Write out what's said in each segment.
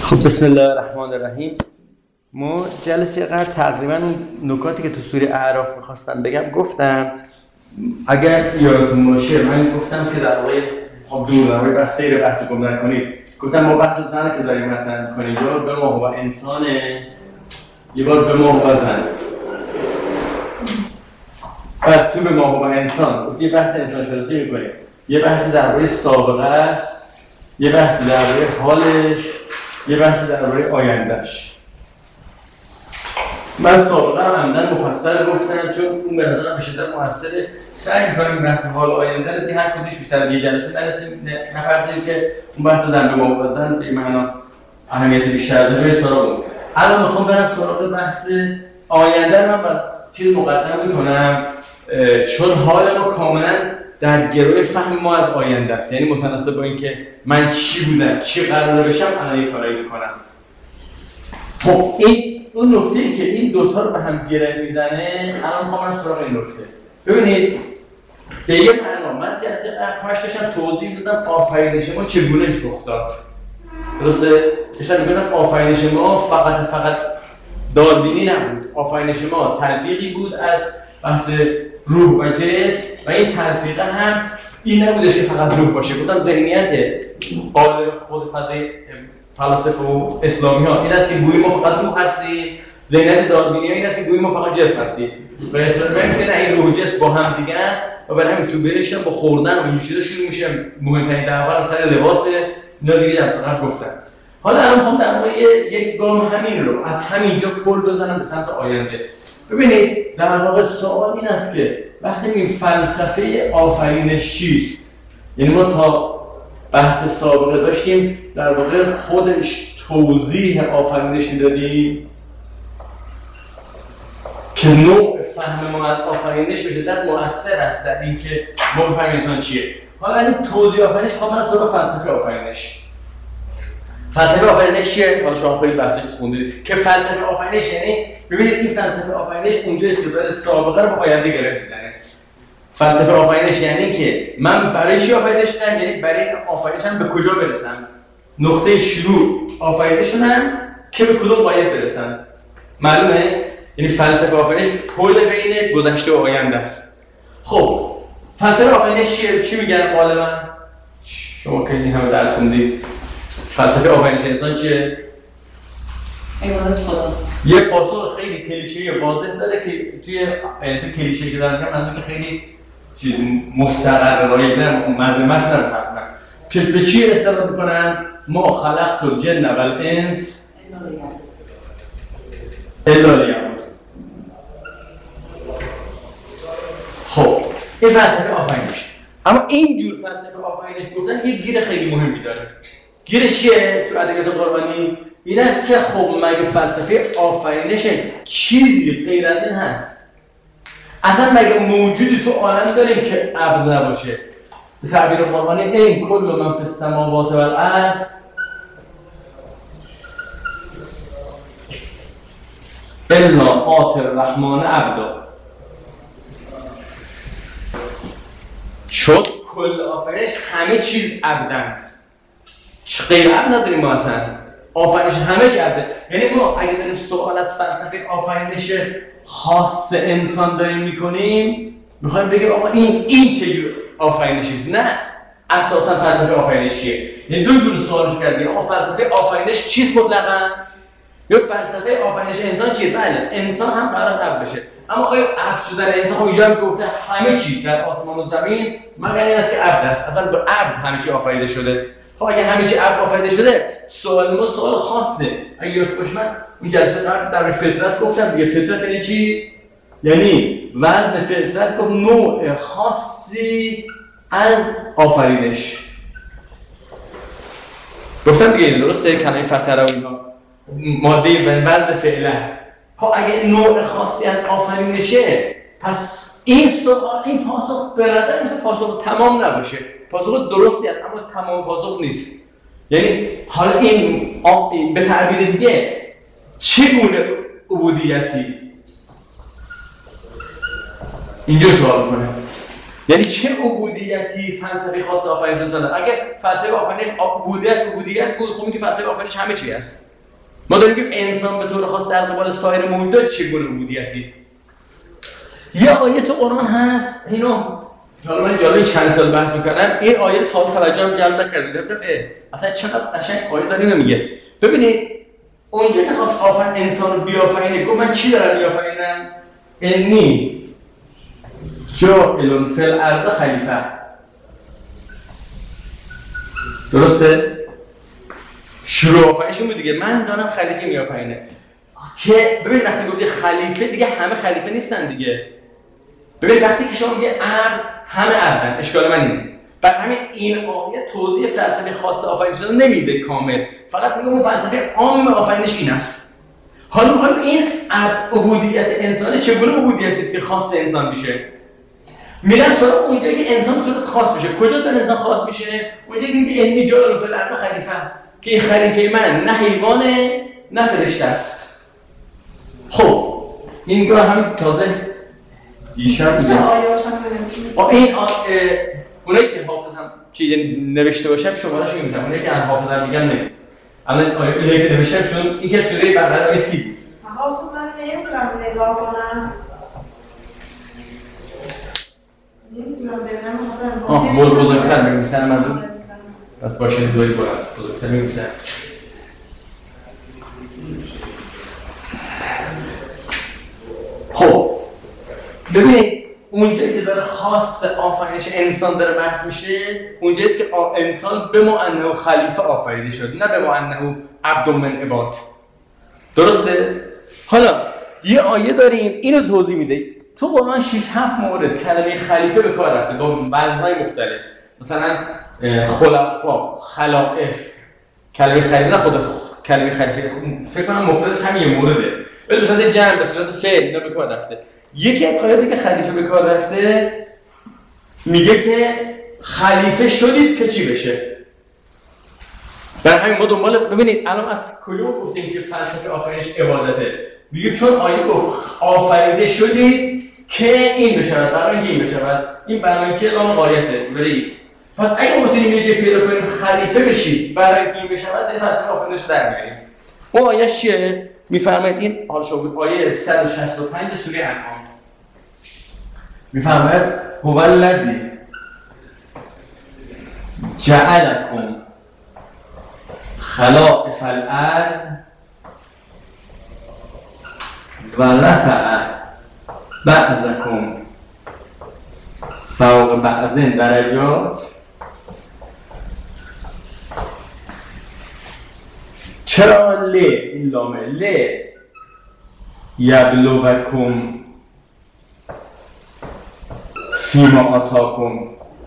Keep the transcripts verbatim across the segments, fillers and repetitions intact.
خب بسم الله الرحمن الرحیم. ما جلسه قبل تقریبا اون نکاتی که تو سوره اعراف می‌خواستم بگم گفتم. اگر یادتون باشه من گفتم که در واقع خب دور در واقع بس سیر بحث گم نکنید. گفتم ما بحث زنه که داریم مطرح می‌کنیم یا به ما و انسانه یه بار به ما و زن. بعد تو به ما و انسان یه بحث انسان شناسی می‌کنیم. یه بحث درباره سابقه است، یه بحث درباره حالش، یه بحث درباره آیندهش. من سابقه رو عمدن مفصل گفتم چون اون به نظرم به شدت موثره. سعی می‌کنیم بحث حال و آینده رو هر کدومش بیشتر یه جلسه نرسیم نفردیم که اون بحث در به موازن به معنا اهمیت بیشتر داره به سراغ اون. الان می‌خوام برم سراغ بحث آینده. من بس چیز مقدمه می‌کنم چون حال ما کاملا در گروه فهم ما از آینده است. یعنی متناسب با اینکه من چی بودم، چی قراره بشم، الان یه کارایی می‌کنم. خب این اون نکته‌ای که این دوتا رو به هم گره میزنه الان می‌خوام برم سراغ این نکته. ببینید به یه معنا من جلسه قبل داشتم توضیح دادم آفرینش ما چگونه رخ داد. درسته؟ داشتم میگفتم آفرینش ما فقط فقط داربینی نبود. آفرینش ما تلفیقی بود از بحث روح و جسم و این تلفیقه هم این نبودش که فقط روح باشه. گفتم ذهنیت قالب خود فضای فلاسفه و اسلامی ها این است که گویی ما فقط روح هستیم. ذهنیت داربینی ها این است که گویی ما فقط جسم هستیم. و اسلامی میگه نه، این روح و جسم با هم دیگه است و برای همین تو برشتن با خوردن و این چیزا شروع میشه. مهمترین دعوا مثلا لباس اینا دیگه در فقط گفتن. حالا الان میخوام در واقع یک گام همین رو از همینجا پل بزنم به سمت آینده. ببینید در واقع سوال این است که وقتی این فلسفه آفرینش چیست؟ یعنی ما تا بحث سابقه داشتیم در واقع خودش توضیح آفرینش میدادیم که نوع فهم ما از آفرینش به شدت مؤثر است در اینکه ما بفهمیم انسان چیه. حالا این توضیح آفرینش خواهم من سراغ فلسفه آفرینش. فلسفه آفرینش چیه؟ حالا شما خیلی بحثش خوندید که فلسفه آفرینش یعنی ببینید این فلسفه آفرینش اونجاییست که برای سابقه رو به آینده گره میزنه. فلسفه آفرینش یعنی که من برای چی آفریده شدم؟ یعنی برای آفریدشم به کجا برسم؟ نقطه شروع آفریده شدم که به کدوم غایب برسم. معلومه؟ یعنی فلسفه آفرینش پل بین گذشته و آینده است. خب فلسفه آفرینش چیه؟ چی میگن غالبا؟ شما که این همه درس خوندید. فلسفه آفرینش انسان چیه؟ عبادت خدا. یه پاسخ خیلی کلیشه‌ای واضح داره که توی توی کلیشه‌ای که دارم میگم من که خیلی چیز مستقر رایج نه مذمت ندارم که به چی استفاده می‌کنن؟ ما خلقت الجن والانس الا لیعبدون. خب این فلسفه آفرینش. اما این جور فلسفه آفرینش گفتن یه گیر خیلی مهمی داره. گیرش چیه تو ادبیات قرآنی؟ این است که خب مگه فلسفه آفرینش چیزی غیر از این هست؟ اصلا مگه موجودی تو عالم داریم که عبد نباشه؟ به تعبیر قرآنی این کل من فی السماوات و الارض الا آتی الرحمن عبدا. شد کل آفرینش همه چیز عبدند. غیر عبد نداریم ما اصلا. آفرینش همه چی عبده. یعنی ما اگه داریم سوال از فلسفه آفرینش خاص انسان داریم میکنیم میخوایم بگیم آقا این این چجور آفرینشیست؟ نه، اساسا فلسفه آفرینش چیه؟ یعنی دو گونه سوالش کردیم. آقا فلسفه آفرینش چیست مطلقاً؟ یا فلسفه آفرینش انسان چیه؟ بله انسان هم قرار عبد بشه، اما آیا عبد شدن انسان خب اینجا هم گفته همه چی در آسمان و زمین مگر این است که عبد است. اصلا به عبد همه چی آفریده شده. خب اگه همه چی عبد آفریده شده سوال ما سوال خاصه. اگه یاد باشه من این جلسه قبل در فطرت گفتم دیگه. فطرت یعنی چی؟ یعنی وزن فطرت گفت نوع خاصی از آفرینش. گفتم دیگه این درسته کلمه فطره و اینا ماده وزن فعله. خب اگه نوع خاصی از آفرینشه پس این سوال این پاسخ به نظر مثل پاسخ تمام نباشه. پاسخ درستی است اما تمام پاسخ نیست. یعنی حالا این به تعبیر دیگه چگونه عبودیتی اینجا سوال کنه. یعنی چه عبودیتی فلسفه خاص آفرینش داره؟ اگه فلسفه آفرینش عبودیت عبودیت بود، خب میگه فلسفه آفرینش همه چی است. ما داریم که انسان به طور خاص در قبال سایر موجودات چگونه عبودیتی. یه آیه تو قرآن هست، اینو حالا من جالب چند سال بحث میکنم، این آیه تا توجهم جلب نکردم، گفتم اصلا چقدر قشنگ آیه داره اینو میگه. ببینید اونجا که خواست آفرین انسان رو بیافرینه، گفت من چی دارم بیافرینم؟ انی جاعل فی الارض خلیفه. درسته؟ شروع آفرینشون بود دیگه، من دارم خلیفه میآفرینه. که ببین وقتی گفتی خلیفه دیگه همه خلیفه نیستن دیگه. ببین وقتی که شما میگه عبد، همه عبدن، اشکال من اینه. بعد همین این آیه توضیح فلسفه خاص آفرینش رو نمیده کامل، فقط میگه اون فلسفه عام آفرینش این است. حالا میخوایم این عبودیت انسانی چگونه عبودیتی است که خاص انسان میشه. میرن سراغ اونجایی که انسان به صورت خاص میشه. کجا در انسان خاص میشه؟ اونجایی که میگه انی جاعل فی الارض خلیفه، که این خلیفه من نه حیوانه نه فرشته است. خب این گاه هم تازه دیشب میگه آه این اونایی که حافظم چیزی نوشته باشم شماره‌شو می‌ذارم، اونایی که الان حافظم میگم نه. الان اونایی که نوشتم شون این که سوره بقره آیه سی بود. آها اصلا من نمی‌تونم نگاه کنم. نمی‌تونم ببینم مثلا آه بزرگ بزرگتر می‌نویسن مردم. پس باشه دوی بالا بزرگتر می‌نویسن. خب ببینید اونجایی که داره خاص آفرینش انسان داره بحث میشه، اونجایی است که انسان به ما انه خلیفه آفریده شد، نه به ما انه عبد من عباد. درسته؟ حالا یه آیه داریم اینو توضیح میده. تو قرآن شش هفت مورد کلمه خلیفه به کار رفته با معنای مختلف. مثلا خلفا، خلائف، کلمه خلیفه نه خود کلمه خلیفه فکر کنم مفردش همین یه مورده. ولی به صورت جمع به صورت فعل اینا به کار رفته. یکی از آیاتی که خلیفه به کار رفته میگه که خلیفه شدید که چی بشه. در همین ما دنبال ببینید الان از کجا گفتیم که فلسفه آفرینش عبادته. میگه چون آیه گفت آفریده شدید که این بشود، برای اینکه این بشود، این برای اینکه لام غایته. ولی پس اگه ما بتونیم یه جای پیدا کنیم خلیفه بشید برای اینکه این بشود، این فلسفه آفرینش در میاریم. اون آیه‌اش چیه؟ میفرماید این حال شما آیه صد و شصت و پنج سوره انعام میفرماید هو الذی جعلکم خلائف الارض و رفع بعضکم فوق بعض درجات. چرا ل این لامه ل یبلوکم فیما آتاکم،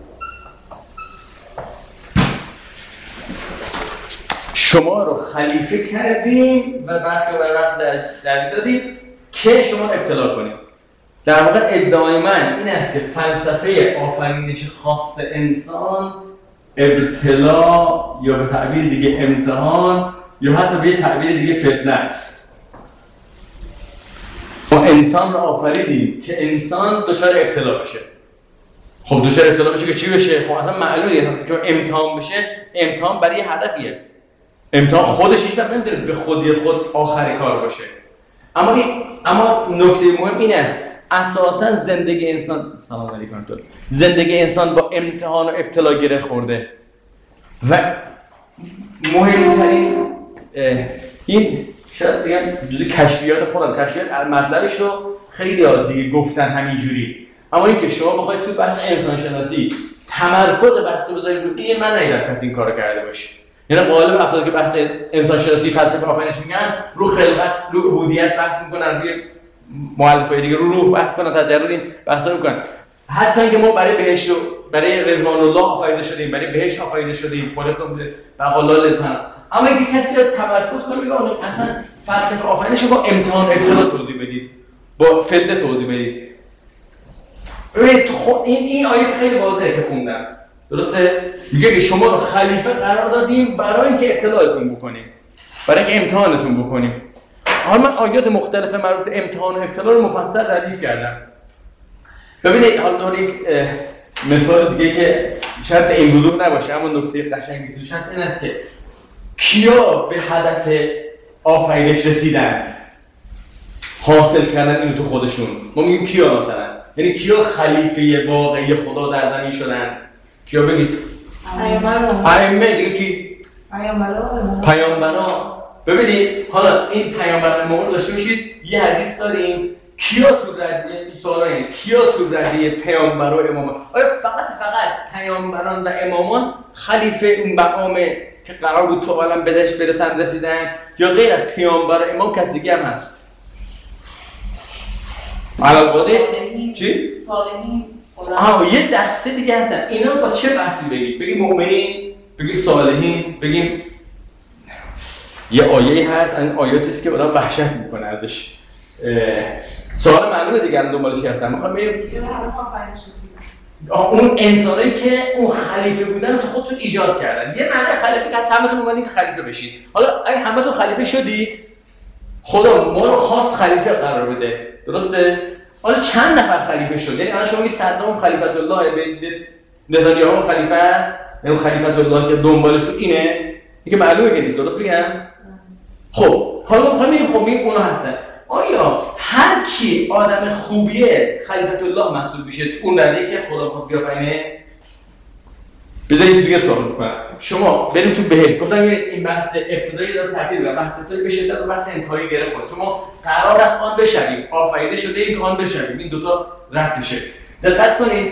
شما رو خلیفه کردیم و وقت و وقت در دادیم که شما ابتلا کنیم. در واقع ادعای من این است که فلسفه آفرینش خاص انسان ابتلا یا به تعبیر دیگه امتحان یا حتی به تعبیر دیگه فتنه است. ما انسان رو آفریدیم که انسان دچار ابتلا بشه. خب دچار ابتلا بشه که چی بشه؟ خب اصلا معلومه که امتحان بشه. امتحان برای هدفیه. امتحان خودش هیچ وقت نمیتونه به خودی خود آخر کار باشه. اما این اما نکته مهم این است اساساً زندگی انسان سلام علیکم تو زندگی انسان با امتحان و ابتلا گره خورده و مهمترین این شاید بگم جزء کشفیات خودم کشفیات مطلبش رو خیلی ها دیگه گفتن همینجوری، اما اینکه شما بخواید تو بحث انسان شناسی تمرکز بحث رو بذارید رو این من ندیدم کسی این کارو کرده باشه. یعنی غالب افرادی که بحث انسان شناسی فلسفه آفرینش میگن رو خلقت رو عبودیت بحث میکنن، روی مؤلفه‌های دیگه رو روح بحث کنن، تجرد این بحثا رو میکنن. حتی اینکه ما برای بهشت برای رضوان الله آفریده شدیم، برای بهشت آفریده شدیم، خلقتم بقالا للفنا. اما اینکه کسی بیاد تمرکز کنه بگه اصلا فلسفه آفرینش رو با امتحان ابتلا توضیح بدید، با فتنه توضیح بدید. ببینید این این آیه خیلی واضحه که خوندم. درسته؟ میگه که شما رو خلیفه قرار دادیم برای اینکه ابتلااتون بکنیم، برای اینکه امتحانتون بکنیم. حالا من آیات مختلف مربوط به امتحان و ابتلا رو مفصل ردیف کردم. ببینید حالا دور یک مثال دیگه که شاید این بزرگ نباشه اما نکته قشنگی توش هست این است که کیا به هدف آفرینش رسیدن حاصل کردن اینو تو خودشون. ما میگیم کیا مثلا، یعنی کیا خلیفه واقعی خدا در زمین شدند؟ کیا بگید؟ ائمه دیگه کی؟ پیامبران. پیامبران. ببینید حالا این پیامبران ما رو داشته باشید یه حدیث داریم کیا تو ردیه این سوالا اینه کیا تو ردیه پیامبر و امامان؟ آیا فقط فقط پیامبران و امامان خلیفه اون مقامه که قرار بود تو عالم بدش برسن رسیدن یا غیر از پیامبر و امام کس دیگه هم هست؟ علاوه چی؟ صالحین. آها یه دسته دیگه هستن. اینا با چه بحثی بگیم؟ بگیم مؤمنین، بگیم صالحین، بگیم یه آیه هست این آیاتی است که آدم وحشت میکنه ازش. سوال معلومه دیگه الان دنبالش هستن. میخوام ببینیم اون انسانایی که اون خلیفه بودن تو خودشون ایجاد کردن. یه معنی خلیفه که از همتون اومدین که خلیفه بشید. حالا اگه همتون خلیفه شدید خدا ما رو خواست خلیفه قرار بده. درسته؟ حالا چند نفر خلیفه شد؟ یعنی الان شما میگید صدام خلیفۃ الله به نتانیاهو خلیفه است، اون خلیفۃ الله که دنبالش بود اینه. این که معلومه که نیست. درست میگم؟ خب حالا میخوایم ببینیم خب میگیم اونا هستن. آیا هر کی آدم خوبیه خلیفۃ الله محسوب میشه تو اون رده‌ای که خدا میخواد بیافرینه؟ بذارید دیگه سوال میکنم. شما بریم تو بهشت. گفتم این بحث ابتدایی داره تاکید می‌کنه. بحث ابتدایی به شدت و بحث انتهایی گره خورد. شما قرار است آن بشوید. آفریده شده اید که آن بشوید. این دو تا رد میشه. دقت کنید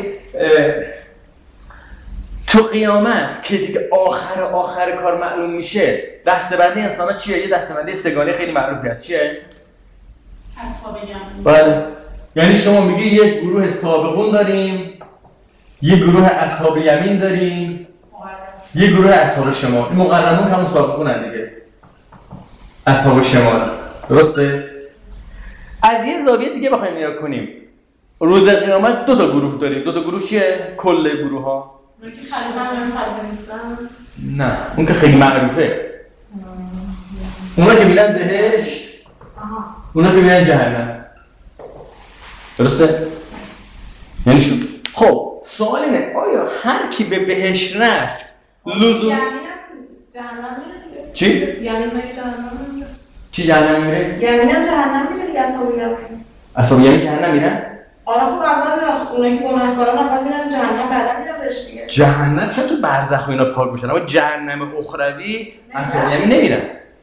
تو قیامت که دیگه آخر آخر کار معلوم میشه دسته‌بندی انسان‌ها چیه؟ یه دسته‌بندی سگانه خیلی معروفی هست. چیه؟ اصحاب یمین. بله. یعنی شما میگی یک گروه سابقون داریم، یک گروه اصحاب یمین داریم، یک گروه اصحاب شمال. این مقربون همون سابقون هست دیگه. اصحاب شمال. درسته؟ از یه زاویه دیگه بخوایم نگاه کنیم. روز قیامت دو تا گروه داریم. دو تا گروه چیه؟ کل گروه‌ها. اون که خلیفه هم خلیفه نیستن؟ نه، اون که خیلی معروفه. اونا که میرن بهشت، اونا که میرن جهنم. درسته؟ یعنی شو. خب سوال اینه آیا هر کی به بهشت رفت لزوم جهنم میره؟ چی؟ یمین میره جهنم میره؟ چی جهنم میره؟ یمین هم جهنم میره دیگه اصحاب یمین. اصحاب یمین جهنم میرن؟ آره خب اول اونایی که گناهکاران اول میرن جهنم بعدا میرن بهشت دیگه. جهنم چون تو برزخ و اینا پاک میشن اما جهنم اخروی اصحاب یمین نمیرن.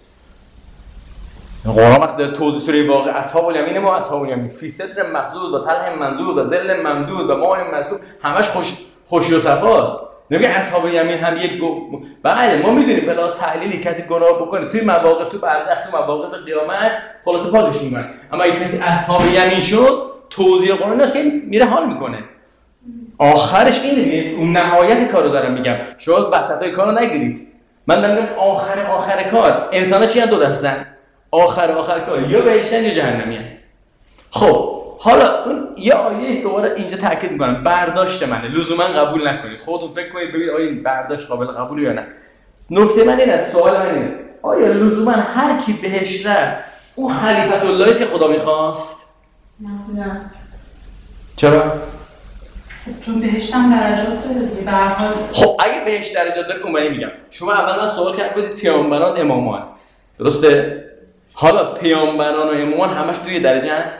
قرآن وقت در توضیح سوره واقع اصحاب الیمین ما اصحاب الیمین فی ستر مخضود و طلح منضود و ظل ممدود و ماء مسکوب همش خوش خوشی و صفاست. نمیگه اصحاب یمین هم یک گو... بله ما میدونیم بلاس تعلیلی کسی گناه بکنه توی مواقف تو برزخ تو مواقف قیامت خلاص پاکش میکنن. اما اگه کسی اصحاب یمین شد توضیح قرآن است که میره حال میکنه. آخرش اینه دیگه اون نهایت کارو دارم میگم. شما وسطای کارو نگیرید. من دارم میگم آخر آخر کار انسانا چی دو دستن؟ آخر آخر کار یا بهشتن یا جهنمیان. خب حالا اون یه آیه است دوباره اینجا تاکید میکنم برداشت منه لزوما قبول نکنید. خودتون فکر کنید ببینید آیا این برداشت قابل قبوله یا نه. نکته من اینه سوال من اینه آیا لزوما هر کی بهشت رفت اون خلیفۃ الله است که خدا میخواست؟ نه. نه. چرا؟ چون بهشت هم درجات داره دیگه به هر حال. خب اگه بهشت درجات داره اونوری میگم. شما اول من سوال کردید پیامبران امامان. درسته؟ حالا پیامبران و امامان همش توی درجه هست؟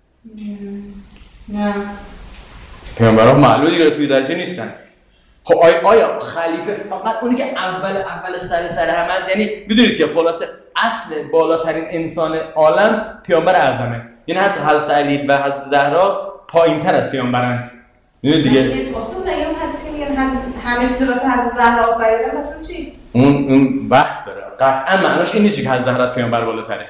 نه. پیامبران معلومه دیگه توی درجه نیستن. خب آیا, آیا خلیفه فقط اونی که اول اول سر سر همه است؟ یعنی میدونید که خلاصه اصل بالاترین انسان عالم پیامبر اعظمه. یعنی حتی حضرت علی و حضرت زهرا پایین‌تر از پیامبران. میدونید دیگه؟ اصلا نگم حدیثی میگن همه چیز واسه حضرت زهرا آفریدن مثلا چی؟ اون اون بحث داره. قطعا معناش این نیست که حضرت زهرا از پیامبر بالاتره.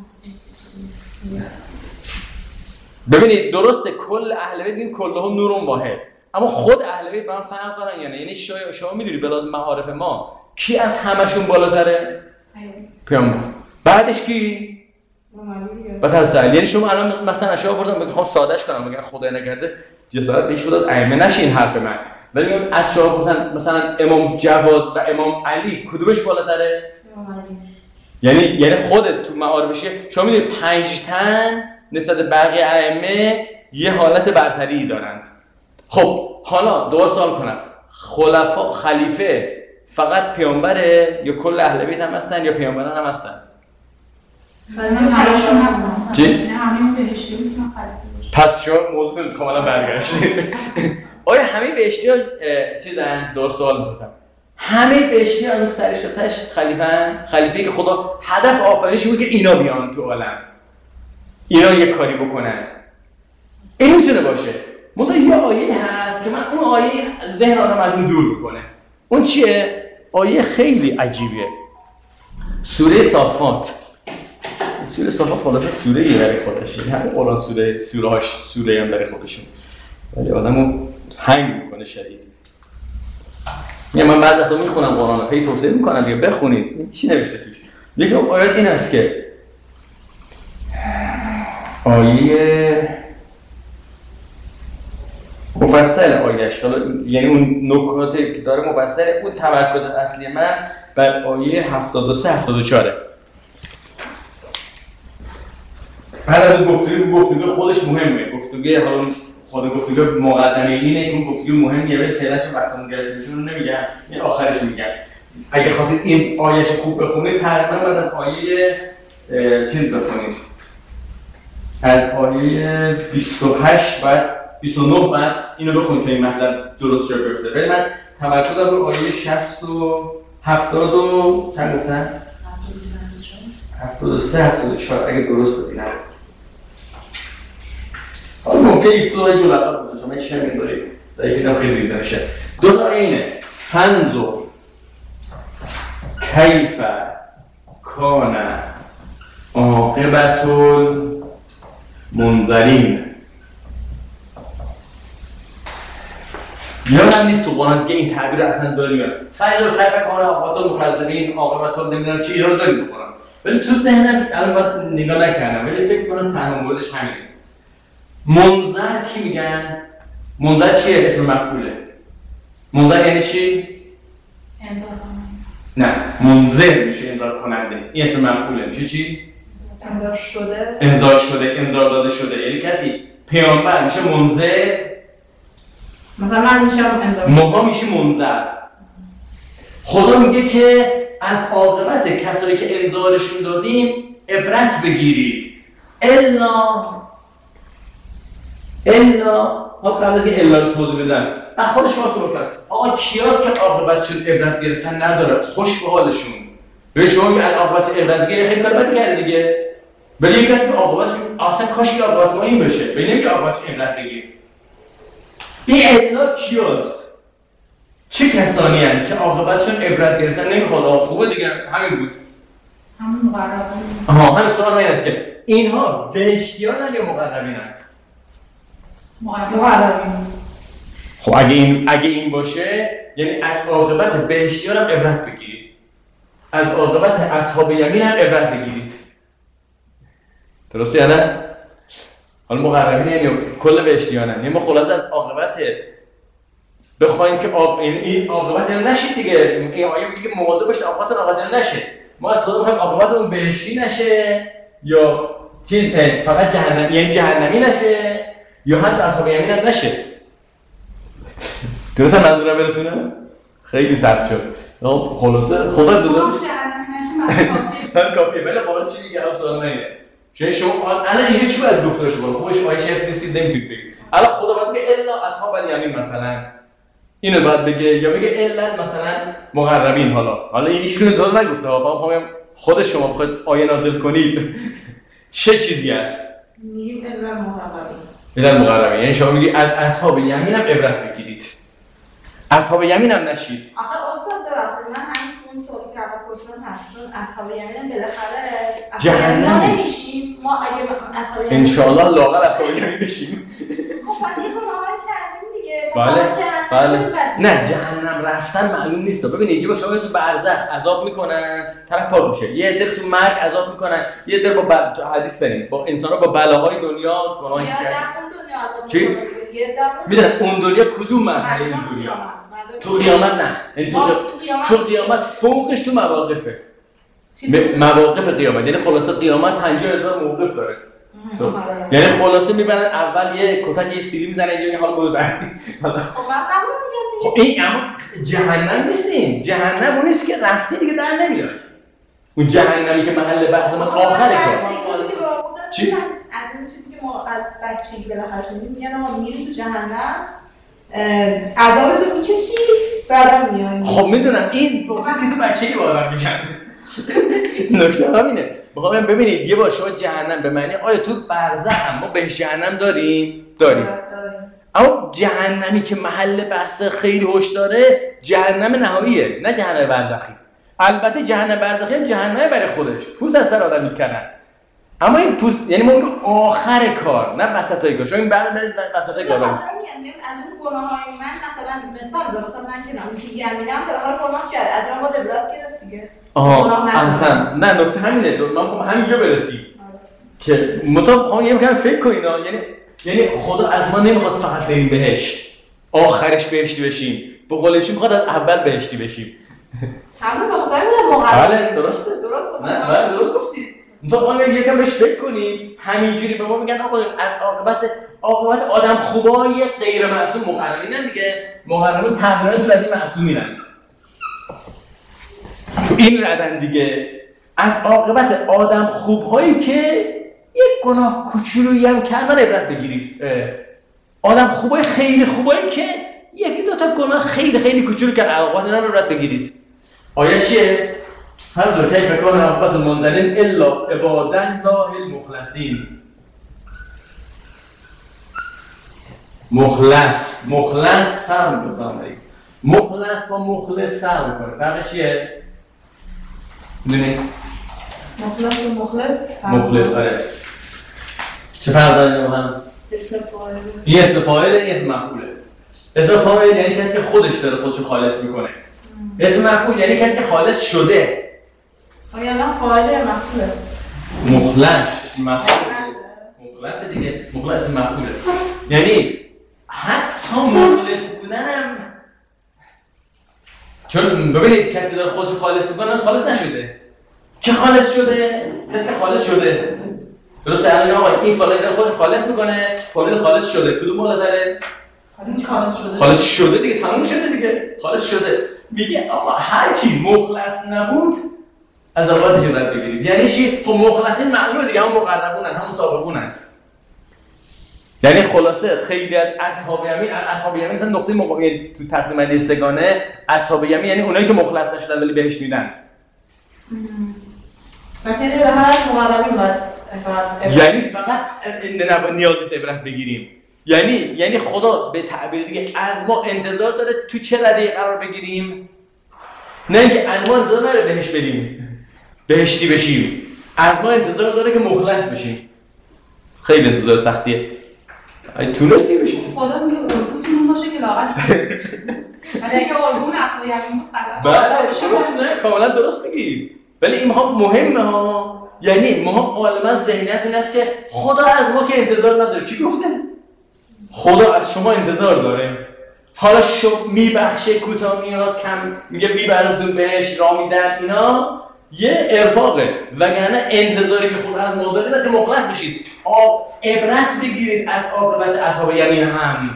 ببینید درسته کل اهل بیت این کلهم نور واحد اما خود اهل بیت با هم فرق دارن یعنی یعنی شما شما میدونید بلاز معارف ما کی از همشون بالاتره؟ پیامبر. بعدش کی؟ بعد حضرت علی. یعنی شما الان مثلا شما بردم میخوام سادهش کنم بگم خدای نکرده جسارت بهش بداد ائمه نشه این حرف من ولی میگم از شما مثلا مثلا امام جواد و امام علی کدومش بالاتره؟ امام علی. یعنی یعنی خودت تو معارفش شما میدونید پنج تن نسبت بقیه ائمه یه حالت برتری دارند. خب حالا دوباره سوال کنم، خلفا خلیفه فقط پیامبره یا کل اهل بیت هم هستن یا پیامبران هم هستن؟ ولی همه‌شون هستن. چی؟ نه همه بهشتی میتونن خلیفه باشن. پس شما موضوع کاملا برگشت. آیا همه بهشتی‌ها چیزن؟ دو سوال می‌پرسم. همه بهشتی‌ها این سرش تاش خلیفه‌ان؟ خلیفه‌ای که خدا هدف آفرینش بود که اینا بیان تو عالم. اینا یه کاری بکنن. این میتونه باشه. منتها یه آیه هست که من اون آیه ذهن آدم از این دور میکنه. اون چیه؟ آیه خیلی عجیبیه. سوره صافات. سوره صافات خلاصه سوره‌ای برای خودشه. همه قرآن سوره سوره‌هاش سوره هم برای خودشون. ولی آدمو هنگ میکنه شدید. میگم من بعد از تو میخونم قرآن رو، پی توصیه میکنم دیگه بخونید. این چی نوشته توش؟ یکی آیات این است که آیه مفصل آیه‌اش، یعنی اون نکاتی که داره مفصله، اون تمرکز اصلی من بر آیه هفتاد و سه هفتاد و چهار. بعد از گفتگو گفتگو خودش مهمه، گفتگو حالا خود گفتگو مقدمه اینه که گفتگو مهمیه، ولی فعلا چون وقتمون گرفته چون نمیگم، این آخرش میگم. اگه خواستید این آیه‌اش خوب بخونید تقریبا بعد از آیه چیز بخونید، از آیه بیست و هشت بعد بیست و نه بعد اینو بخونید تا این مطلب درست جا بیفته. ولی من تمرکزم رو آیه شصت و هفتاد و چند گفتن؟ هفتاد و سه هفتاد و چهار اگه درست ببینم. حالا ممکنه یک دو آیه جلوتر باشه، شما چه می‌دونید؟ ضعیفی هم خیلی دیده میشه. دو تا اینه. فنظر کیف کان عاقبة المنذرین. یادم نیست تو قرآن دیگه این تعبیر اصلا داریم. فنظر کیف کان عاقبة المنذرین، عاقبة نمیدونم چی، اینا رو داریم تو قرآن. ولی تو ذهنم الان باید نگاه نکردم، ولی فکر کنم تنها موردش همینه. منذر کی میگن؟ منذر چیه؟ اسم مفعوله. منذر یعنی چی؟ انذار کننده. نه، منذر میشه انذار کننده. این اسم مفعوله. میشه چی؟ انذار شده. انذار شده، انذار داده شده. یعنی کسی پیامبر میشه منذر، مثلا من میشم انذار شده. ما میشه منذر. خدا میگه که از عاقبت کسایی که انذارشون دادیم عبرت بگیرید. الا الا ها قبل از این الا رو توضیح بدم. بعد خود شما سوال کرد آقا کیاست که عاقبتشون عبرت گرفتن نداره، خوش به حالشون. به شما میگه عاقبت عبرت گیری خیلی کار بدی کرده دیگه. ولی میگه که عاقبتشون اصلا کاش که عاقبت ما این بشه. ولی نمیگه عاقبتشون عبرت بگیر. این الا کیاست؟ چه کسانی هستند که عاقبتشون عبرت گرفتن نمیخواد؟ آقا خوبه دیگه، همین بود. همون مقربین. آها، همین سوال این است که اینها بهشتیانن یا مقربینن؟ مقربین. خب اگه این اگه این باشه یعنی از عاقبت بهشتیان هم عبرت بگیرید، از عاقبت اصحاب یمین هم عبرت بگیرید. درسته یا نه؟ حالا مقربین یعنی کل بهشتیانن. یعنی ما خلاصه از عاقبت بخوایم که عاق... این عاقبت نشه دیگه. این آیه میگه که مواظب باشید عاقبت عاقبت نشه. ما از خدا می‌خوایم عاقبت اون بهشتی نشه یا چیز فقط جهنم، یعنی جهنمی نشه یا حتی اصحاب یمین هم نشه. درسته منظورم برسونم؟ خیلی سخت شد. خلاصه خدا دو جهنمی نشه من کافیه. ولی قرآن چی میگه؟ سوال منه. چون شما الان اینجا چی باید گفته باشه؟ خوبش آیه حفظ نیستید نمیتونید بگید. الان خدا باید بگه الا اصحاب الیمین مثلا. اینو باید بگه یا بگه الا مثلا مقربین. حالا حالا این هیچ کدوم دور نگفته. آقا خود شما بخواید آیه نازل کنید چه چیزی است؟ میگیم الا مقربین. الا مقربین یعنی شما میگی از اصحاب یمین هم عبرت بگیرید. اصحاب یمین هم نشید. آخه استاد ببخشید من همین تو اون سوالی که اول پرسیدم هست، چون اصحاب یمین بالاخره جهنم نمیشیم. ما اگه اصحاب یمین ان شاء الله لااقل اصحاب یمین بشیم. خب پس این رو عمل کردیم دیگه. بله بله. نه جهنم جهنم رفتن معلوم نیست. ببینید یه با شما تو برزخ عذاب میکنن طرف پاک میشه، یه عده تو مرگ عذاب میکنن، یه عده با ب... تو حدیث داریم با انسان‌ها با بلاهای دنیا گناهی میکنن. کردن. دنیا عذاب چی؟ میکنن. میدونن اون دنیا کدوم مرحله این دنیا؟ تو قیامت نه. یعنی تو تو قیامت فوقش تو مواقفه. م... مواقف قیامت. یعنی خلاصه قیامت پنجاه هزار موقف داره. یعنی خلاصه میبرن اول یه کتک یه سیلی میزنن یه حال بود بعد خب من قبول میگم خب این اما جهنم نیستیم. جهنم اون نیست که رفتی دیگه در نمیاد. اون جهنمی که محل بحث ما آخره کار. چی؟ از این چیزی که ما از بچگی بالاخره شدیم میگن آقا میری تو جهنم عذابتو میکشی بعدم میای. خب میدونم این چیزی که تو بچگی باور میکرد. نکته همینه. میخوام ببینید یه بار شما جهنم به معنی آیا تو برزخ هم ما بهش جهنم داریم؟ داریم. اما جهنمی که محل بحث خیلی هوش داره جهنم نهاییه، نه جهنم برزخی. البته جهنم برزخی هم جهنم برای خودش، پوست از سر آدم میکنن. اما این پوست یعنی ممکن آخر کار، نه وسطای کار. شما این بعد برید وسطای کار. مثلا میگم از اون گناههای من مثلا مثال مثلا من که نام که یمینم در حال گناه کرد، از اون با عبرت گرفت دیگه. آها احسن. نه نکته همینه. ما همینجا برسیم که مطابق یه کم فکر کنین یعنی یعنی خدا از ما نمیخواد فقط بریم بهشت آخرش بهشتی بشیم، به قولش میخواد از اول بهشتی بشیم. همون بخاطر میاد مقرر. بله درسته درست گفتید. نه بله درست گفتید. مطابق ما یکم بهش فکر کنیم. همینجوری به ما میگن آقا از عاقبت عاقبت آدم خوبای غیر معصوم مقررینن دیگه. مقررین تقریبا تو ردی معصومینن. تو این ردن دیگه از عاقبت آدم خوبهایی که یک گناه کوچولویی هم کردن عبرت بگیرید. آدم خوبای خیلی خوبایی که یکی دو تا گناه خیلی خیلی کوچولو کردن عاقبت اینا رو عبرت بگیرید. آیه چیه؟ هر دو کیف کان عاقبت المنذرین الا عباد الله المخلصین. مخلص مخلص فرق می‌کنه. مخلص با مخلص فرق می‌کنه. فرقش چیه؟ می‌دونید؟ مخلص و مخلص مخلص آره. چه فرق داره با هم؟ اسم فاعل. این اسم فاعل، این اسم مفعوله. اسم فاعل یعنی کسی که خودش داره خودشو خالص میکنه. اسم مفعول یعنی کسی که خالص شده. آیا نه فاعل مفعوله؟ مخلص اسم مفعول. مخلص دیگه. مخلص اسم مفعوله. یعنی حتی مخلص بودنم چون ببینید کسی داره خودشو خالص میکنه خالص نشده. چه خالص شده؟ کسی که خالص شده. درسته الان آقا این فلانی داره خودش خالص میکنه، فلانی خالص شده. کدوم بالاتره؟ خالص شده. خالص شده دیگه، تموم شده دیگه. خالص شده. میگه آقا هر کی مخلص نبود از عاقبتش عبرت بگیرید. یعنی چی؟ خب مخلصین معلومه دیگه، هم مقربونن، هم سابقونن. یعنی خلاصه خیلی از اصحاب یمین، اصحاب یمین مثلا نقطه مقابل تو تقسیم بندی سگانه اصحاب یمین یعنی اونایی که مخلص نشدن ولی بهش میدن. مثلا یعنی به هر از مقربین باید یعنی فقط نیاز نیست عبرت بگیریم. یعنی یعنی خدا به تعبیر دیگه از ما انتظار داره تو چه رده‌ای قرار بگیریم؟ نه اینکه از ما انتظار داره بهش بریم بهشتی بشیم. از ما انتظار داره که مخلص بشیم. خیلی انتظار سختیه. ای تونستی بشیم. خدا میگه اولگوتون اون باشه که لاغت ولی اگه اولگون اصلا یعنی بله درست نه کاملا درست میگی. ولی این مهمه ها. یعنی ما غالبا ذهنیت این است که خدا از ما که انتظار نداره. کی گفته؟ خدا از شما انتظار داره. حالا شما میبخشه کوتاه میاد کم میگه میبرتون بهش راه میدن اینا یه ارفاقه. وگرنه انتظاری که خدا از ما داره مثل مخلص بشید. آب عبرت بگیرید از عاقبت اصحاب یمین هم.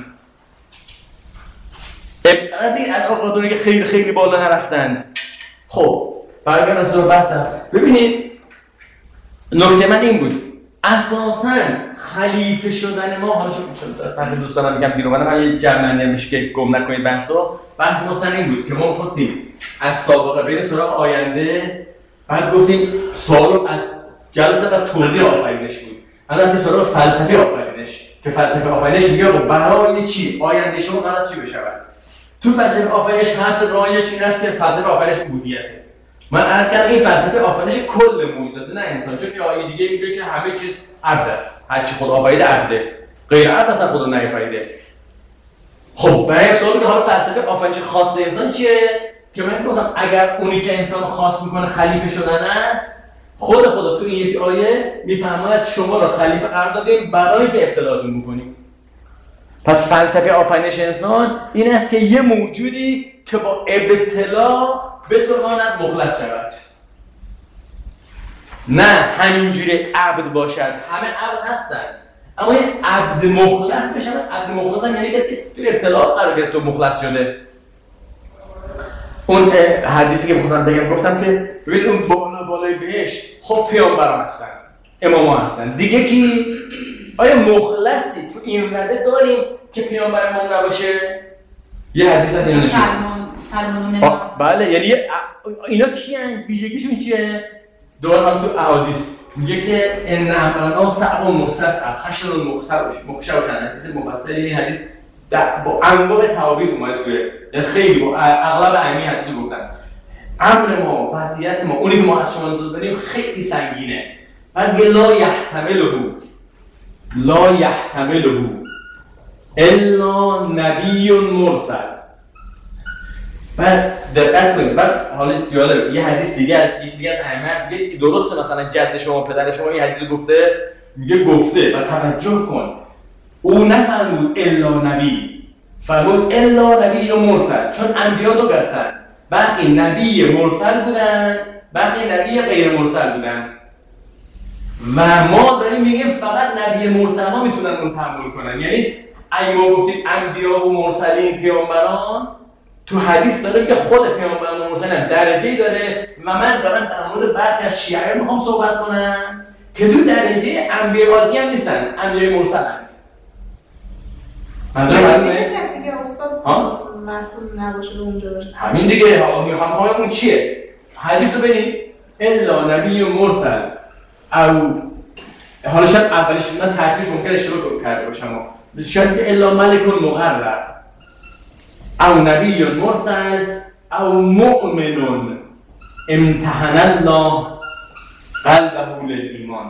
عبرت بگیرید از عاقبت که خیلی خیلی بالا نرفتند. خب برگردم سراغ بحثم. ببینید نکته من این بود اساساً خلیفه شدن ما حالا شد بعضی دوستانم میگم بیرون من یه جمعنی میشه که گم نکنید بحثو. بحث ما سر این بود که ما می‌خواستیم از سابقه بریم سراغ آینده. بعد گفتیم سوال از جلسه و توضیح آفرینش بود. الان سراغ فلسفه آفرینش که فلسفه آفرینش میگه برای چی آینده شما قرار چی بشود. تو فلسفه آفرینش حرف رایج این است که فلسفه آفرینش عبودیته. من عرض کردم این فلسفه آفرینش کل موجودات نه انسان. چون یه آیه دیگه میگه که همه چیز عبد است. هر چی خدا آفریده عبده. غیر عبد اصلا خدا نیافریده. خب برای سوال که حالا فلسفه آفرینش خاص انسان چیه؟ که من گفتم اگر اونی که انسان خاص میکنه خلیفه شدن است، خود خدا تو این یک آیه میفرماید شما را خلیفه قرار دادیم برای که ابتلااتون بکنیم. پس فلسفه آفرینش انسان این است که یه موجودی که با ابتلا بتواند مخلص شود. نه همینجوری عبد باشد، همه عبد هستن اما این عبد مخلص بشه. عبد مخلص هم یعنی کسی تو اطلاعات قرار گرفته و مخلص شده. اون حدیثی که می‌خواستم بگم گفتم که ببین اون بالا بالای بهشت خب پیامبران هستن، اماما هستن دیگه. کی آیا مخلصی تو این رده داریم که پیامبرمون نباشه؟ یه حدیث از اینا نشون سلمان بله، یعنی اینا کیان؟ ویژگیشون چیه؟ دوباره هم تو احادیث میگه که ان امرنا صعب و مستصعب خشن المختوش مخشوشن. حدیث مفصل این حدیث با انواع تعابیر اومده توی، یعنی خیلی با اغلب ائمه حدیث گفتن امر ما، وضعیت ما، اونی که ما از شما داریم خیلی سنگینه. بعد لا یحتمله لا یحتمله الا نبی مرسل. بعد دقت کنید، بعد حالا جالب یه حدیث دیگه از یکی دیگه از ائمه میگه درسته مثلا جد شما پدر شما این حدیث گفته، میگه گفته و توجه کن او نفرمود الا نبی، فرمود الا نبی و مرسل، چون انبیا دو قسمن، برخی نبی مرسل بودن برخی نبی غیر مرسل بودن و ما داریم میگیم فقط نبی مرسل ها میتونن اون تحمل کنن. یعنی اگه ما گفتیم انبیا و مرسلین پیامبران، تو حدیث داره میگه خود پیامبران و مرسلین درجه‌ای داره و من دارم در مورد برخی از شیعه میخوام صحبت کنم که تو درجه انبیا عادی هم نیستن، انبیای مرسلن. من دارم میشه کسی که استاد ها مسئول نباشه اونجا برسه. همین دیگه. میخوام بگم اون چیه؟ حدیث رو ببین الا نبی و مرسل او، حالا شاید اولش من ترکیبش ممکن اشتباه کرده باشم، شاید که الا ملک مقرب او نبی مرسل او مؤمن امتحن الله قلبه للایمان.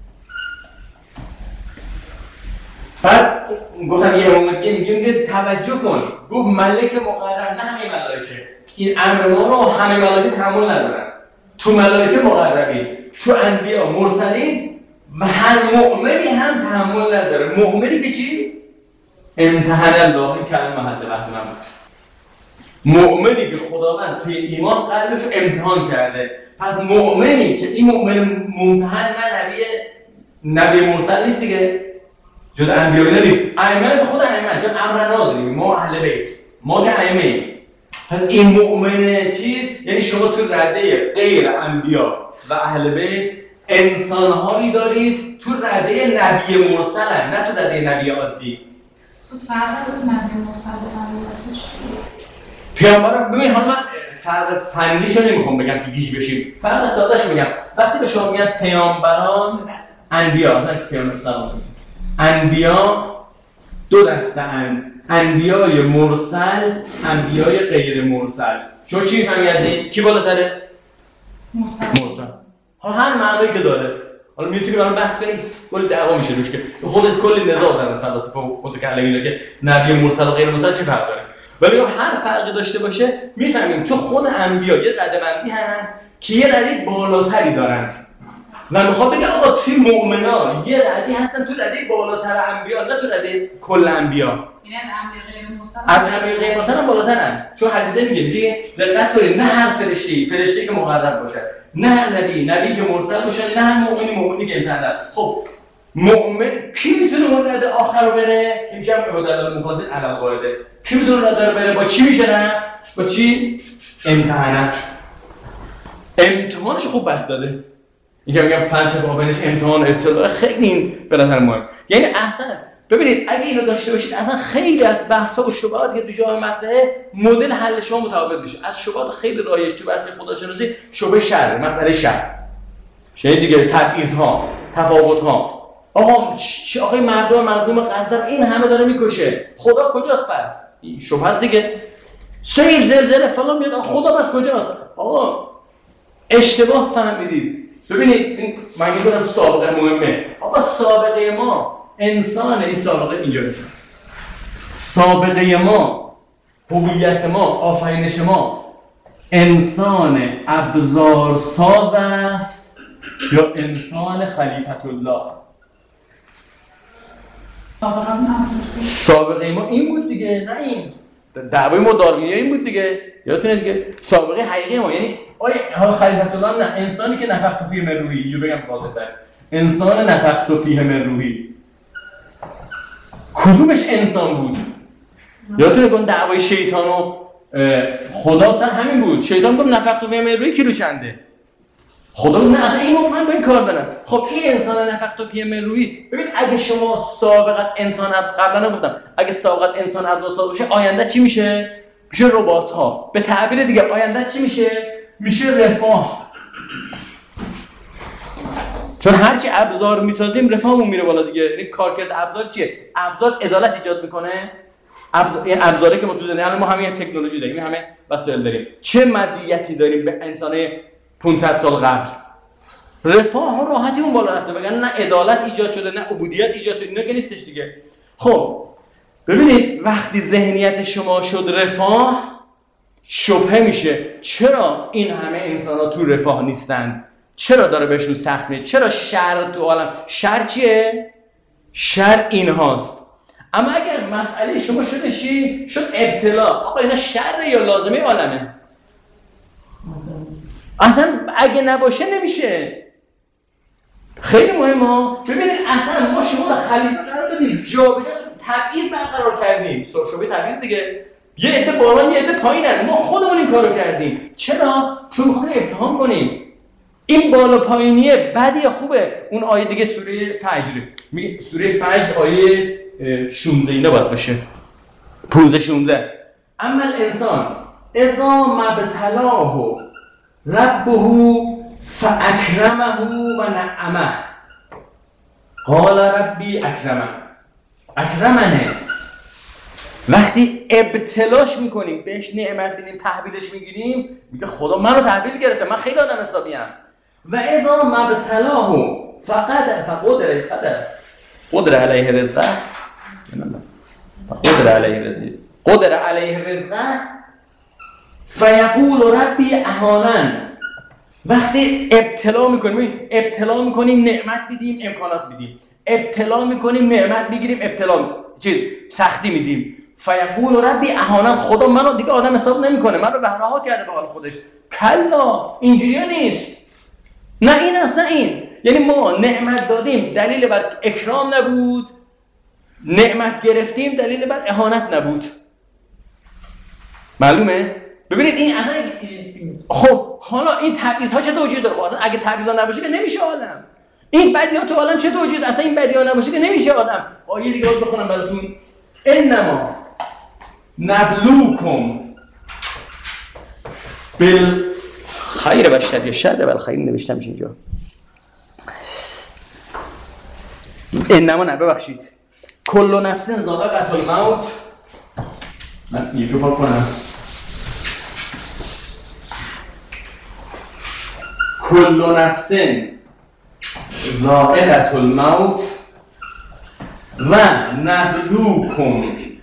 بعد گفتم یه موقع میگیم که توجه کن، گفت ملک مقرب نه همه ملائکه. این امر ما رو همه ملائکه تحمل ندارن. تو ملائکه مقربین، تو انبیا مرسلین و هر مؤمنی هم تحمل نداره. مؤمنی که چی؟ امتحان الله. این کلمه محل بحث من بود. مؤمنی که خداوند توی ایمان قلبش رو امتحان کرده. پس مؤمنی که این مؤمن ممتحن نه نبی نبی مرسل نیست دیگه، جز انبیاء نیست. ائمه به خود ائمه، چون امر نداریم ما اهل بیت، ما که ائمه ایم. پس این مؤمن چیز یعنی شما تو رده غیر انبیا و اهل بیت انسان‌هایی دارید تو رده نبی مرسل، نه تو رده نبی عادی. تو فرق بود نبی مرسل و نبی عادی چیه؟ پیامبر ببین، حالا من فرق فنیشو نمیخوام بگم که گیج بشیم، فرق سادهشو میگم. وقتی به شما میگن پیامبران، انبیا، مثلا پیامبر سلام انبیا دو دسته اند، انبیای مرسل، انبیای غیر مرسل. شما چی میفهمی از این؟ کی بالاتره؟ مرسل. مرسل. حالا هر معنایی که داره. حالا میتونیم الان بحث کنیم، کلی دعوا میشه روش که خودت کلی نزاع دارن فلاسفه و متکلمین که نبی مرسل و غیر مرسل چه فرق داره. ولی هر فرقی داشته باشه میفهمیم تو خود انبیا یه رده‌بندی هست که یه رده بالاتری دارند و میخوام بگم آقا توی مؤمنا یه ردی هستن تو رده بالاتر انبیا، نه تو رده کل انبیا. یعنی انبیا غیر مرسل از انبیا غیر مرسل هم بالاترن، چون حدیثه میگه میگه دقت کنید نه هر فرشته‌ای فرشته‌ای که مقرب باشه، نه هر نبی نبی که مرسل باشه، نه هر مؤمنی مؤمنی که امتحان. خب مؤمن کی میتونه اون رده آخر رو بره؟ که میشه عبادت مخلصین علی القاعده. کی میتونه رده رو بره؟ با چی میشه رفت؟ با چی؟ امتحانات. امتحانش خوب بس داده. اینکه میگم فلسفه آفرینش امتحان ابتلا خیلی این به نظر مهم. یعنی اصلا ببینید اگه اینو داشته باشید اصلا خیلی از بحث‌ها و شبهاتی که تو جامعه مطرحه مدل حل شما متفاوت میشه. از شبهات خیلی رایج تو بحث خداشناسی شبهه شر، مسئله شر. شاید دیگه تبعیض‌ها، تفاوت‌ها. آقا چه آقای مردم مردم غزه این همه داره میکشه، خدا کجاست پس؟ این شبهه است دیگه. سیل زلزله فلان میاد، خدا پس کجاست؟ آقا اشتباه فهمیدید. ببینید این من میگم سابقه مهمه. آقا سابقه ما انسان، این سابقه اینجا میشه. سابقه ما، هویت ما، آفرینش ما انسان ابزار ساز است یا انسان خلیفت الله؟ سابقه ما این بود دیگه، نه این. دعوای ما داروینی این بود دیگه. یادتونه دیگه سابقه حقیقی ما، یعنی آیا ها خلیفة الله نه انسانی که نفخت فیه من روحی، اینجا بگم واضح‌تر، انسان نفخت فیه من روحی کدومش انسان بود؟ یادتونه اون دعوای شیطان و خدا سر همین بود. شیطان گفت نفخت فیه من روحی کیلو چنده؟ خدا نه اصلا این موقع من با این کار دارم. خب این انسان نفخت فیه من روحی، ببین اگه شما سابقت انسان قبلا نگفتم اگه سابقت انسان ابزار سال باشه آینده چی میشه؟ میشه ربات ها. به تعبیر دیگه آینده چی میشه؟ میشه رفاه. چون هرچی ابزار میسازیم رفاهمون میره بالا دیگه. یعنی کارکرد ابزار چیه؟ ابزار عدالت ایجاد میکنه. ابزار این ابزاری که ما تو زندگی الان ما همین تکنولوژی داریم، همه وسایل داریم، چه مزیتی داریم به انسان‌های پانصد سال قبل؟ رفاه و راحتیمون بالا رفته، وگرنه نه عدالت ایجاد شده نه عبودیت ایجاد شده، اینا که نیستش دیگه. خب ببینید وقتی ذهنیت شما شد رفاه، شبهه میشه چرا این همه انسان‌ها تو رفاه نیستن؟ چرا داره بهشون سخت میشه؟ چرا شر تو عالم؟ شر چیه؟ شر این هاست. اما اگر مسئله شما شده چی؟ شد ابتلا. آقا اینا شر یا لازمه عالمه؟ اصلا اگه نباشه نمیشه. خیلی مهمه. ببینید اصلا ما شما رو خلیفه قرار دادیم، جابجا تبعیض برقرار کردیم. شبیه تبعیض دیگه. یه عده بالا یه عده پایینن. ما خودمون این کارو کردیم. چرا؟ چون می‌خوایم اتهام کنیم. این بالا پایینیه بدی یا خوبه؟ اون آیه دیگه سوره فجر میگه، سوره فجر آیه شانزده اینا باید باشه، پانزده شانزده. اما الانسان اذا مبتلاه ربه فاکرمه و نعمه قال ربی اکرمن. اکرمنه وقتی ابتلاش میکنیم، بهش نعمت بدیم، تحویلش میگیریم، میگه خدا منو تحویل گرفته، من خیلی آدم حسابیم. و اذا مبتلاه فقد فقدر قدر قدر علیه رزقه قدر علیه رزقه قدر علیه رزقه فیقول ربی اهانن. وقتی ابتلا میکنیم ابتلا میکنیم نعمت بدیم، امکانات بدیم، ابتلا میکنیم نعمت بگیریم، ابتلا چیز سختی میدیم. فیقول ربی اهانن، خدا منو دیگه آدم حساب نمیکنه، منو رها کرده به حال خودش. کلا اینجوریه نیست. نه این است نه این. یعنی ما نعمت دادیم دلیل بر اکرام نبود، نعمت گرفتیم دلیل بر اهانت نبود. معلومه؟ ببینید این اصلا خب حالا این تبعیض‌ها چه وجود داره؟ خب اگه تبعیض نباشه که نمیشه آدم. این بدیات تو عالم چه وجود؟ اصلا این بدیات نباشه که نمیشه آدم. آیه دیگه رو بخونم براتون. انما نبلوکم بال خیر و شر یا شر و الخیر نوشتمش اینجا. انما نه ببخشید کل نفس ذائقة الموت. من یه رو پاک کنم. کل نفس ذائقة الموت و نبلوکم.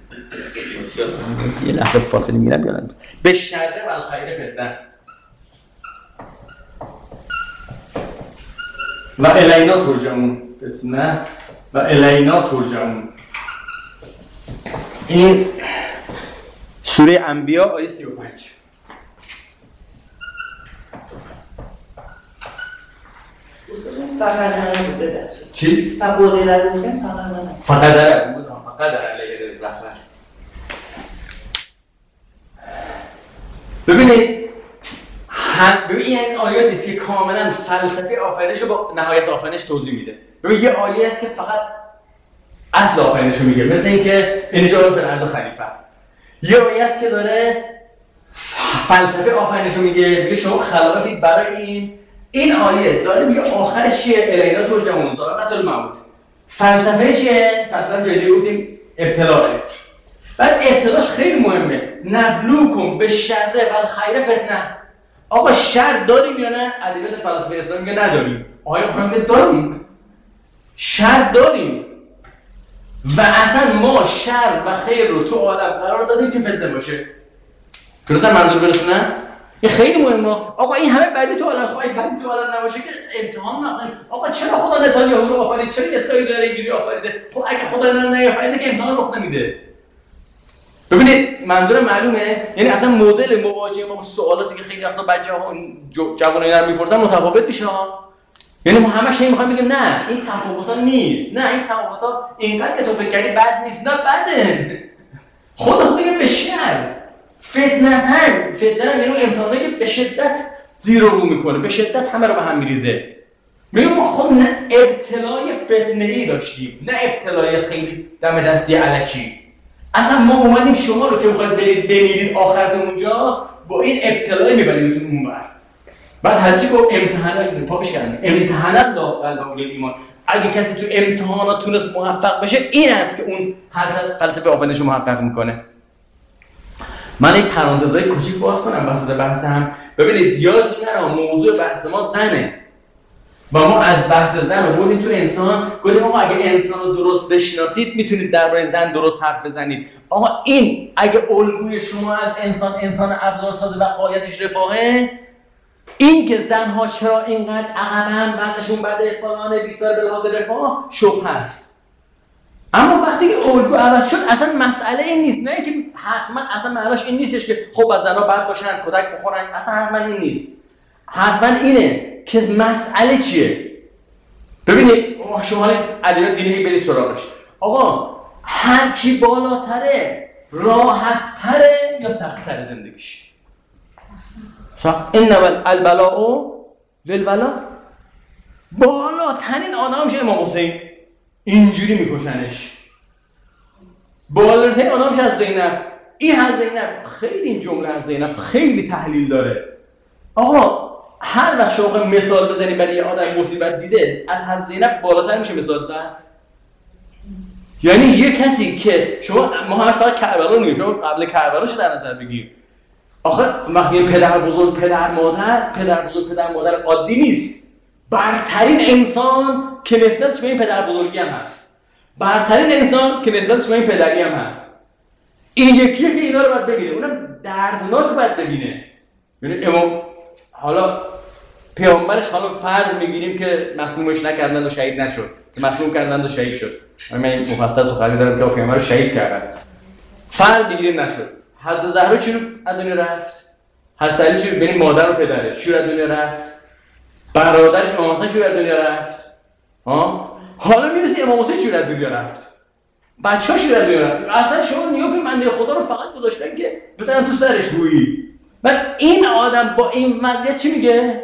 یه لحظه فاصله میرم بیارم. به شر و الخیر فتنه و الینا ترجعون. فتنه و الینا ترجعون. این سوره انبیا آیه سی و پنج. فقط داره بوده چی؟ فقط داره بوده فقط داره بوده فقط داره علیه رزق. ببینید ببین این آیاتی است که کاملا فلسفه آفرینش رو با نهایت آفرینش توضیح میده. ببین یه آیه است که فقط اصل آفرینش رو میگه، مثل اینکه انجال فی الارض خلیفه. یه آیه است که داره فلسفه آفرینش رو میگه، میگه شما خلافید برای این. این آیه داره میگه آخرش چیه؟ الینا ترجعون ذائقة الموت. فلسفه چیه؟ فلسفه جدی گفتیم ابتلاء. بعد ابتلاش خیلی مهمه. نبلوکم به شر و الخیر فتنه. آقا شر داریم یا نه؟ ادبیات فلسفه اسلام میگه نداریم. آیا قرآن میگه داریم؟ شر داریم. و اصلا ما شر و خیر رو تو عالم قرار دادیم که فتنه باشه. درسته منظور برسونن؟ این خیلی مهمه. آقا این همه بدی تو عالم، خب اگه بدی تو عالم نباشه که امتحان نکنیم. آقا چرا خدا نتانیاهو رو آفرید؟ چرا اسرائیل رو اینجوری آفریده؟ خب اگه خدا رو نیافریده که امتحان رخ نمیده. ببینید منظورم معلومه، یعنی اصلا مدل مواجهه ما با سوالاتی که خیلی وقتا بچه‌ها جوانای اینا میپرسن متفاوت میشه ها. یعنی ما همش این میخوایم بگیم نه این تفاوت‌ها نیست، نه این تفاوت‌ها اینقدر که تو فکر کردی بد نیست، نه بده. خدا دیگه به شر فتنه‌تن فتنه یعنی امتحانی که به شدت زیر و رو میکنه، به شدت همه رو به هم میریزه. میگم ما خود نه ابتلای فتنه‌ای داشتیم، نه ابتلای خیلی دم دستی الکی. اصلا ما اومدیم شما رو که میخواید برید بمیرید آخرتون اونجاست با این ابتلای میبریمتون اونور. بعد حدیثی گفت امتحانات پاکش کردن، امتحانات داخل با ایمان. اگه کسی تو امتحانات تونست موفق بشه این است که اون فلسفه آفرینش رو محقق میکنه. من یک پرانتزای کوچیک باز کنم وسط بحث هم. ببینید یادتون نره موضوع بحث ما زنه و ما از بحث زن رو بردیم تو انسان. گفتیم آقا اگه انسان رو درست بشناسید میتونید درباره زن درست حرف بزنید. آقا این اگه الگوی شما از انسان انسان ابزارساز و غایتش رفاهه، این که زنها چرا اینقدر عقبن بعدشون بعد فلان بیست سال به لحاظ رفاه شبهه است. اما وقتی که الگو عوض شد اصلا مسئله این نیست، نه که حتما اصلا معناش این نیستش که خب از زنها بد باشن کودک بخورن، اصلا حتما این نیست. حتما اینه که مسئله چیه. ببینید شما ادبیات دینی برید سراغش. آقا هر کی بالاتره راحت‌تره یا سخت‌تره زندگیش؟ صح انما البلاء للولا. بالاترین آدم میشه امام حسین، اینجوری میکشنش. بالاترین آدم میشه از زینب. این از زینب خیلی، این جمله از زینب خیلی تحلیل داره. آقا هر وقت شما مثال بزنی برای یه آدم مصیبت دیده از از زینب بالاتر میشه مثال زد. یعنی یه کسی که شما ما هر سال کربلا رو میگیم، شما قبل کربلا شو در نظر بگیر. آخه وقتی پدر بزرگ پدر مادر پدر بزرگ پدر مادر عادی نیست، برترین انسان که نسبتش به این پدر بزرگی هم هست، برترین انسان که نسبتش به این پدری هم هست. این یکیه که اینا رو باید ببینه، اونم دردناک باید ببینه. یعنی امام حالا پیامبرش حالا فرض میگیریم که مسمومش نکردن و شهید نشد، که مسموم کردن و شهید شد. من مفصل سخنی دارم که پیامبر رو شهید کردن. فرض میگیریم نشد. حضرت زهرا چی رو از دنیا رفت؟ حضرت علی چی رو؟ ببین مادر و پدرش چی رو از دنیا رفت؟ برادرش امام حسین چی رو از دنیا رفت؟ ها؟ حالا میرسی امام حسین چی رو از دنیا رفت؟ بچه‌ها چی رو از دنیا رفت؟ اصلا شما نیا که بنده خدا رو فقط گذاشتن که بزنن تو سرش گویی. بعد این آدم با این وضعیت چی میگه؟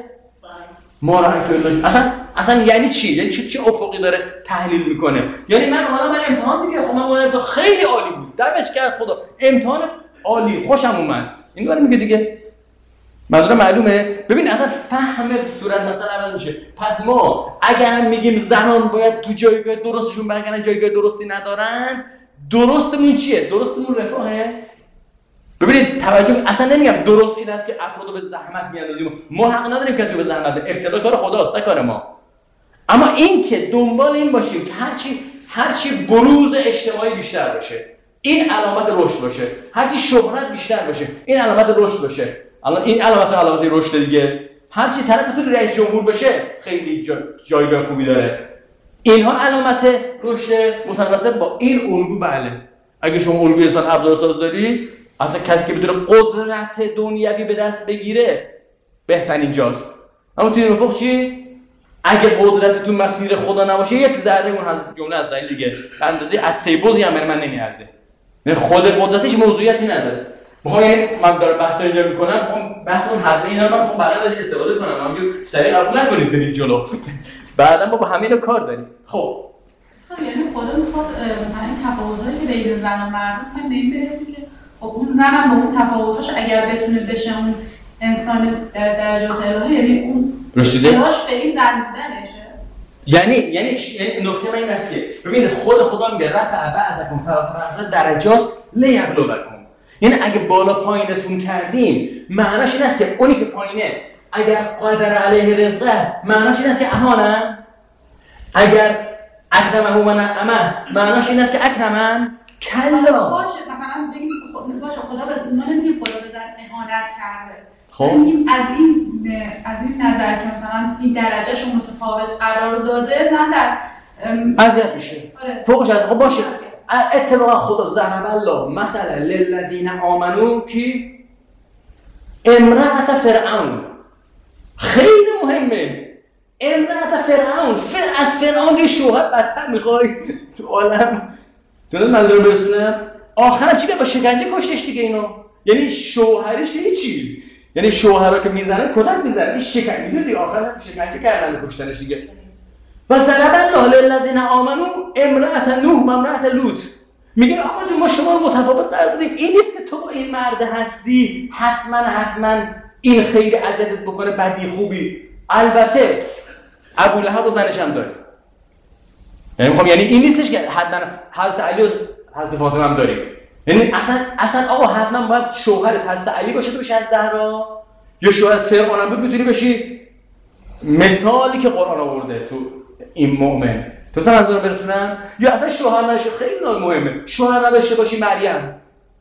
ما رأیت اصلا اصلا یعنی چی؟ یعنی چه چه افقی داره تحلیل میکنه؟ یعنی من حالا من امتحان دیگه خب من خیلی عالی بود. دمش کرد خدا. امتحان عالی خوشم اومد. این داره میگه دیگه. منظورم معلومه؟ ببین اصلا فهم صورت مثلا اول میشه. پس ما اگر هم میگیم زنان باید تو جایگاه درستشون برگردن، جایگاه درستی ندارن، درستمون چیه؟ درستمون رفاهه؟ ببینید توجه اصلا نمیگم درست این است که افرادو به زحمت میاندازیم. ما حق نداریم کسی رو به زحمت بندازیم. ابتلا کار خداست، نه کار ما. اما این که دنبال این باشیم که هرچی هرچی بروز اجتماعی بیشتر باشه، این علامت رشد باشه. هرچی شهرت بیشتر باشه، این علامت رشد باشه. الان این علامت علامت رشد دیگه. هرچی طرفتون رئیس جمهور بشه، خیلی جا جایگاه خوبی داره. اینها علامت رشد متناسب با این الگو. بله اگه شما الگوی انسان ابزارساز داری، اصلا کسی که بتونه قدرت دنیوی به دست بگیره بهترین جاست. اما توی این افق چی؟ اگه قدرت تو مسیر خدا نباشه، یک ذره اون از جمله از دلیل دیگه به اندازه عدسه بزی هم من نمیارزه. یعنی خود قدرتش موضوعیتی نداره. بخوام یعنی من دارم بحث اینجا میکنم، بحث اون حرفه اینا رو من خب بعدا ازش استفاده کنم. همونجوری سریع قبول نکنید برید جلو. بعدا ما با همین کار داریم. خب یعنی خدا میخواد این تفاوتایی که بین زن و مرد هم به این برسه که خب اون زن هم با اون تفاوتاش اگر بتونه بشه اون انسان در درجات الهی، یعنی اون تلاش به این زن بودنشه. یعنی یعنی یعنی نکته من این است که ببینید خود خدا میگه رفع بعضکم فوق درجات لیبلوکم. یعنی اگه بالا پایینتون کردیم معناش این است که اونی که پایینه اگر قادر علیه رزقه معناش این است که اهانن. اگر اکرمه من امه معناش این است که اکرمن کلا. باشه مثلا بگیم باشه خدا به ما نمیگیم خدا به زن اهانت کرده. خب میگیم از این از این نظر که مثلا این درجهشو متفاوت قرار داده، زن در اذیت میشه. آره. فوقش از خب باشه. اتفاقا خدا ضرب الله مثلا للذین آمنو کی امرأت فرعون، خیلی مهمه. امرأت فرعون، فر از فرعون یه شوهر بدتر میخوای تو عالم؟ تو منظور برسونم آخرم چیکار با شکنجه کشتش دیگه اینو. یعنی شوهرش هیچی، یعنی شوهرها که میزنن کتک میزنن، این شکنجه دیگه آخرم شکنجه کردن کشتنش دیگه. و ضرب الله للذین آمنو امرأت نوح و امرأت لوط. میگه آقا جون ما شما رو متفاوت قرار دادیم، این نیست که تو با این مرد هستی حتما حتما این خیلی اذیتت بکنه بدی خوبی. البته ابولهب و زنش هم داره، یعنی میخوام یعنی این نیستش که حتما حضرت علی و حضرت فاطمه هم داریم. یعنی اصلا اصلا آقا حتما باید شوهرت حضرت علی باشه تو بشی از زهرا، یا شوهرت فرعون هم بود میتونی بشی. مثالی که قرآن آورده تو این مؤمن تو اصلا منظور برسونم، یا اصلا شوهر نداشته، خیلی مهمه شوهر نداشته باشی مریم.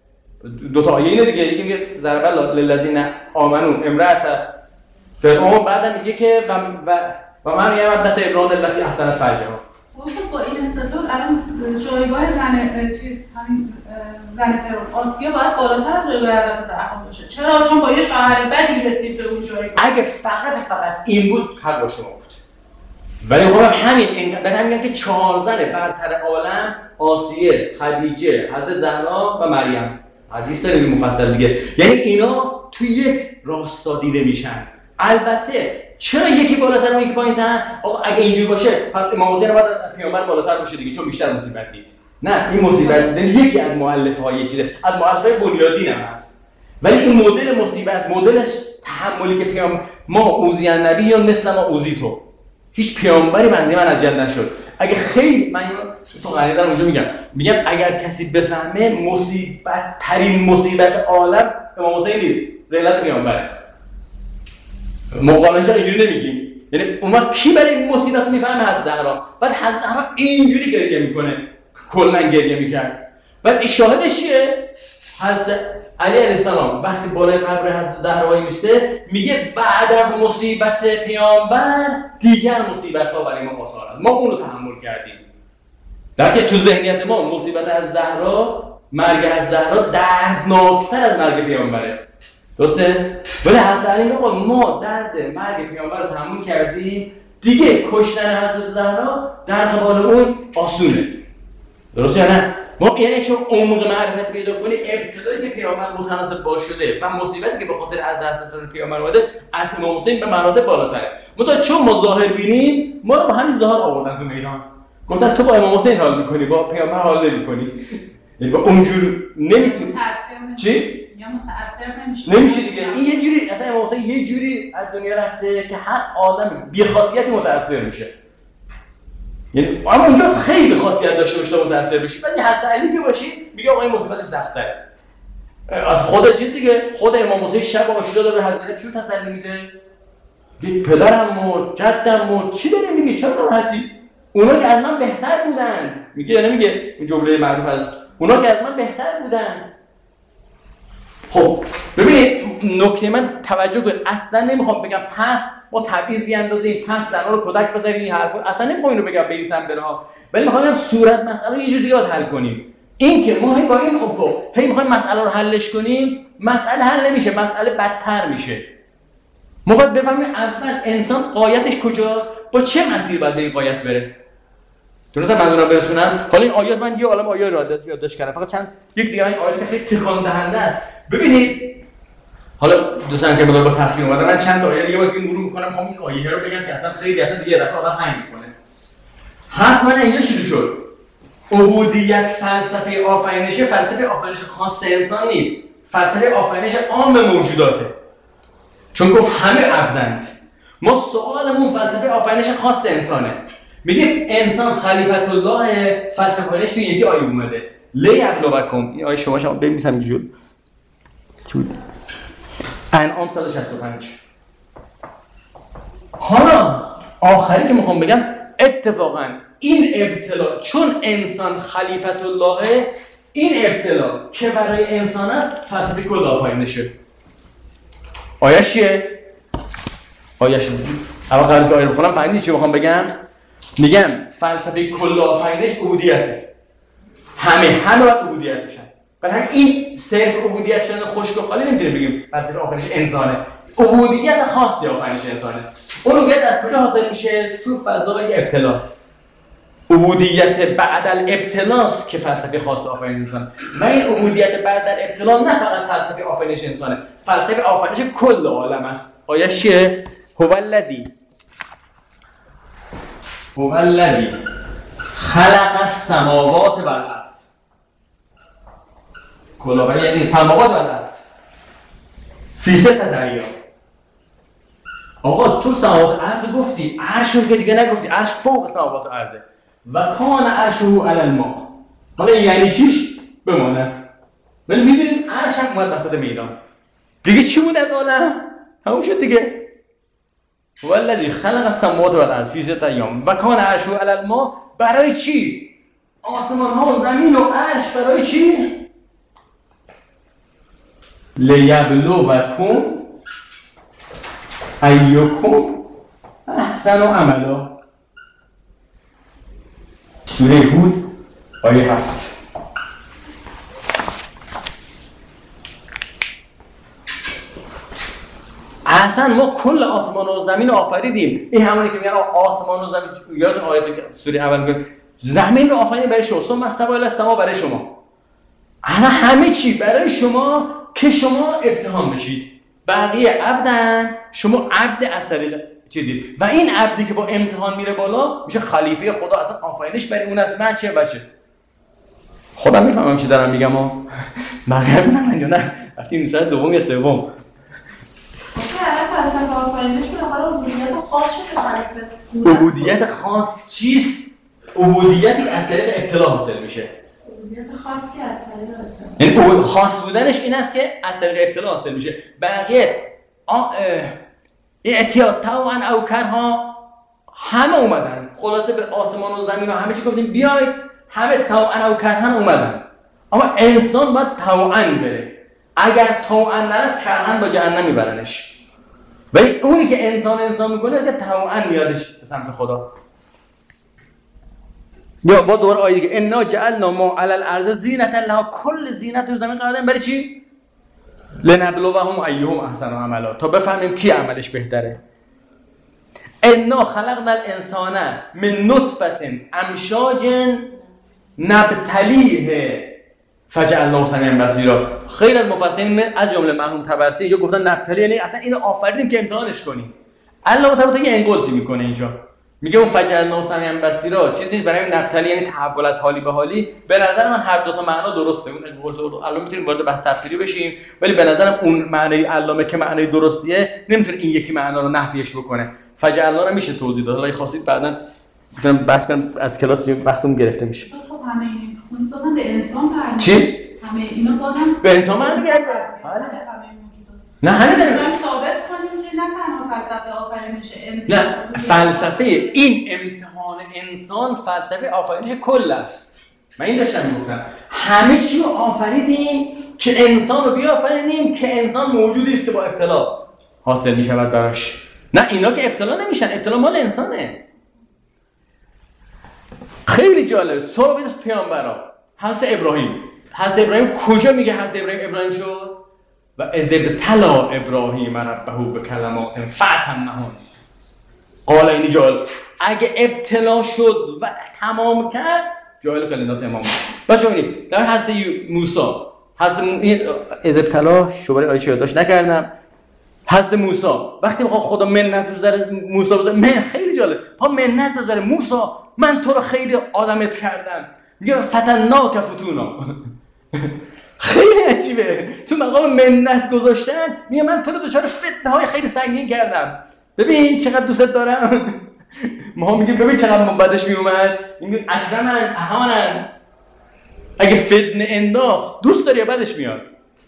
دو تا آیه اینه دیگه، یکی میگه ضرب الله للذین آمنو امرأت فرعون، بعدم میگه که و و و مریم ابنت عمران التي احسنت فرجها. با این استدلال الان جایگاه زن چیز همین زن فرعون آسیا باید بالاتر از جایگاه حضرت زهرا باشه. چرا؟ چون با یه شوهر بدی رسید به اون جایگاه. اگه فقط فقط این بود حق با شما بود. ولی خب همین اینقدر میگن که چهار زن برتر عالم آسیه، خدیجه، حضرت زهرا و مریم. حدیث داریم مفصل دیگه. یعنی اینا توی یک راستا دیده میشن. البته چرا یکی بالاتر و یکی پایین‌تر؟ آقا اگه اینجوری باشه پس امام حسین باید پیامبر بالاتر باشه دیگه، چون بیشتر مصیبت دید. نه این مصیبت یکی از مؤلفه‌های چیزه، از مؤلفه‌های بنیادین هم هست. ولی این مدل مصیبت، مدلش تحملی که پیام ما اوذی النبی یا مثل ما اوذی تو، هیچ پیامبری منزی من اذیت نشد. اگه خیلی من سخنرانی دارم اونجا میگم میگم اگر کسی بفهمه مصیبت ترین مصیبت عالم امام حسین نیست، ذلت پیامبره. مقامش اینجوری نمیگیم، یعنی اون وقت کی برای این مصیبت میفهمه؟ حضرت زهرا. بعد حضرت زهرا اینجوری گریه میکنه، کلا گریه میکرد. بعد شاهدش چیه؟ حضرت علی علیه السلام وقتی بالای قبر حضرت زهرا میسته میگه بعد از مصیبت پیامبر دیگر مصیبت ها برای ما آسان است، ما اون رو تحمل کردیم. در که تو ذهنیت ما مصیبت از زهرا، مرگ از زهرا دردناکتر از مرگ پیامبره، درسته؟ ولی حضرت علی میگه ما درد مرگ پیامبر رو تحمل کردیم، دیگه کشتن حضرت زهرا در قبال اون آسونه. درسته یا نه؟ ما یعنی چون عمق معرفت پیدا کنی، ابتدایی که پیامبر متناسب باش شده و مصیبتی که به خاطر از دست پیامبر اومده از امام حسین به مراتب بالاتره. متأ چون ما ظاهر بینیم ما رو با همین ظاهر آوردن تو میدان، گفتن تو با امام حسین حال میکنی با پیامبر حال نمیکنی، یعنی با اونجور نمیتونی چی؟ یا متأثر نمیشه. نمیشه دیگه. این یه جوری اصلا امام حسین یه جوری از دنیا رفته که هر آدم بی خاصیتی متأثر میشه. یعنی اما اونجا خیلی خاصیت داشته باشه تا متأثر بشی. بعد حضرت علی که باشی میگه آقا این مصیبت سخت‌تره. از خود چیز دیگه، خود امام حسین شب عاشورا داره حضرت علی چون تسلی میده؟ میگه پدرم مرد، جدم مرد، چی داری میگی؟ چرا ناراحتی؟ اونا که از من بهتر بودن. میگه یا نمیگه؟ این جمله معروف از اونا که از من بهتر بودن. خب ببینید نکته من توجه کنید، اصلا نمیخوام بگم پس ما تبعیض بیاندازیم، پس زنا رو کدک بزنیم، این حرفا اصلا نمیخوام اینو بگم به این سمت برها، ولی میخوام بگم صورت مسئله یه جوری دیگه حل کنیم. این که ما هی با این افق هی میخوایم مسئله رو حلش کنیم، مسئله حل نمیشه، مسئله بدتر میشه. ما باید بفهمیم اول انسان غایتش کجاست، با چه مسیر باید به این غایت بره. درسته منظورم برسونم؟ حالا این آیات من یه عالم آیه رو یادداشت کردم، فقط چند یک دیگه این آیات خیلی تکان دهنده است. ببینید حالا دوستان که مدار با تفسیر اومدن، من چند تا آیه دیگه واسه مرور می‌کنم، می‌خوام این آیه رو بگم که اصلا خیلی اصلا دیگه رفت آدم هنگ می‌کنه. حرف من اینجا شروع شد. عبودیت فلسفه آفرینش، فلسفه آفرینش خاص انسان نیست. فلسفه آفرینش عام موجوداته. چون گفت همه عبدند. ما سوالمون فلسفه آفرینش خاص انسانه. میگه انسان خلیفت الله، فلسفه‌اش تو یکی آیه اومده. لی ابلوکم. این آیه شما شما ببینید اینجوری. انعام صد و شصت و پنج. حالا آخری که میخوام بگم اتفاقا این ابتلا، چون انسان خلیفت الله، این ابتلا که برای انسان است فلسفه کل آفرینشه. آیه چیه؟ آیه شو اول قبل از که آیه رو بخونم فهمیدید چی میخوام بگم؟ میگم فلسفه کل آفرینش عبودیته. همه همه باید عبودیت بشن. برای این صرف عبودیت شدن خشک و خالی نمیتونیم بگیم فلسفه آفرینش انسانه. عبودیت خاصی آفرینش انسانه. اون عبودیت از کجا حاصل میشه؟ تو فضای ابتلا. عبودیت بعد الابتلاست که فلسفه خاص آفرینش انسانه. و این عبودیت بعد الابتلا نه فقط فلسفه آفرینش انسانه، فلسفه آفرینش کل عالم است. آیه چیه؟ هو الذی هو الذی خلق السماوات والارض. کلاوه یعنی سماوات والارض فی ستة ایام. آقا تو سماوات ارض گفتی، عرش رو که دیگه نگفتی، عرش فوق سماوات و ارضه. و کان عرشه علی الماء. حالا یعنی چیش بماند. ولی می‌بینیم عرش هم اومد وسط میدان. دیگه چی بود از عالم؟ همون شد دیگه. هو الذی خلق السماوات والارض فی ستة ایام و کان عرشه علی الماء. برای چی؟ آسمان ها و زمین و عرش برای چی؟ لیبلوکم ایکم احسن عملا. سوره هود آیه هفت. احسن ما کل آسمان و زمین رو آفریدیم. این همونی که میگن آسمان و زمین، یاد آیه سوره اول میگه زمین رو آفریدیم برای شما، ثم استوى الی السماء برای شما. انا همه چی برای شما که شما امتحان بشید. بقیه عبدن، شما عبد از طریق چیزی و این عبدی که با امتحان میره بالا میشه خلیفه خدا. اصلا آفرینش برای اون از من چه بچه خودم میفهمم چی دارم میگم ها بقیه میفهمن یا نه وقتی این ساعت دوم یا سوم فلسفه آفرینش به حال عبودیت خاص شده خلیفه. عبودیت خاص چیست؟ عبودیتی از طریق ابتلا حاصل میشه. عبودیت خاص که از طریق ابتلا، یعنی خاص بودنش این است که از طریق ابتلا حاصل میشه. بقیه اعتیاد طوعا او کرها همه اومدن. خلاصه به آسمان و زمین و همه چی گفتیم بیاید، همه طوعا او کرها اومدن. اما انسان باید طوعا بره. اگر طوعا نرفت کرها با جهنم میبرنش. ولی اونی که انسان انسان میکنه که طوعا میادش به سمت خدا. یا با دوباره آیه دیگه انا جعلنا ما علی الارض زینة لها. کل زینت رو زمین قرار دادیم برای چی؟ لنبلوهم ایهم احسن عملا، تا بفهمیم کی عملش بهتره. انا خلقنا الانسان من نطفه امشاج نبتلیه فجعلناه سمیعا بصیرا. خیلی از مفسرین از جمله مرحوم طبرسی یا گفتن نبتلی یعنی اصلا اینو آفریدیم که امتحانش کنیم. الله تعالی یه انگلتی میکنه اینجا، میگه اون فجعلناه سمیعا بصیرا چیز نیست برای نبتلی یعنی تحول از حالی به حالی. به نظر من هر دو تا معنا درسته. اون الان میتونیم وارد بحث تفسیری بشیم، ولی به نظرم اون معنای علامه که معنای درستیه نمیتونه این یکی معنا رو نفیش بکنه. فجعلنا رو میشه توضیح داد، حالا خواستید بعداً میتونم بحث کنم، از کلاس وقتمون گرفته میشه. خب همه این خود بازم به انسان تعلق. چی؟ همه اینا بازم به انسان معنی میگه. نه همین نه ثابت کنیم که نه تنها فلسفه آفرینش انسان، نه فلسفه این امتحان انسان فلسفه آفرینش کل است. من این داشتم میگفتم همه چی رو آفریدیم که انسان رو بیافرینیم که انسان موجودی است که با ابتلا حاصل میشود براش. نه اینا که ابتلا نمیشن، ابتلا مال انسانه. خیلی جالب صحبت از پیامبران. حضرت ابراهیم حضرت ابراهیم کجا میگه حضرت ابراهیم ابراهیم شد؟ و اذ ابتلی ابراهیم ربه بکلمات فاتمهن. قال این جال اگه ابتلا شد و تمام کرد جایل کلمات امام. باشه ببینید در حضرت موسی حضرت این اذ ابتلا شوبر آیه یادداشت نکردم. حضرت موسی وقتی میخواد خدا منت بذاره موسی بذاره، من خیلی جالب ها منت بذاره موسی من تو رو خیلی آدمت کردم، میگه فتناک فتونا. خیلی عجیبه تو مقام منت گذاشتن، میگه من تو رو دچار فتنه های خیلی سنگین کردم، ببین چقدر دوست دارم. ما میگیم ببین چقدر من بعدش میومد، میگه اکرمن اهانن. اگه فتنه انداخت دوست داری بعدش میاد.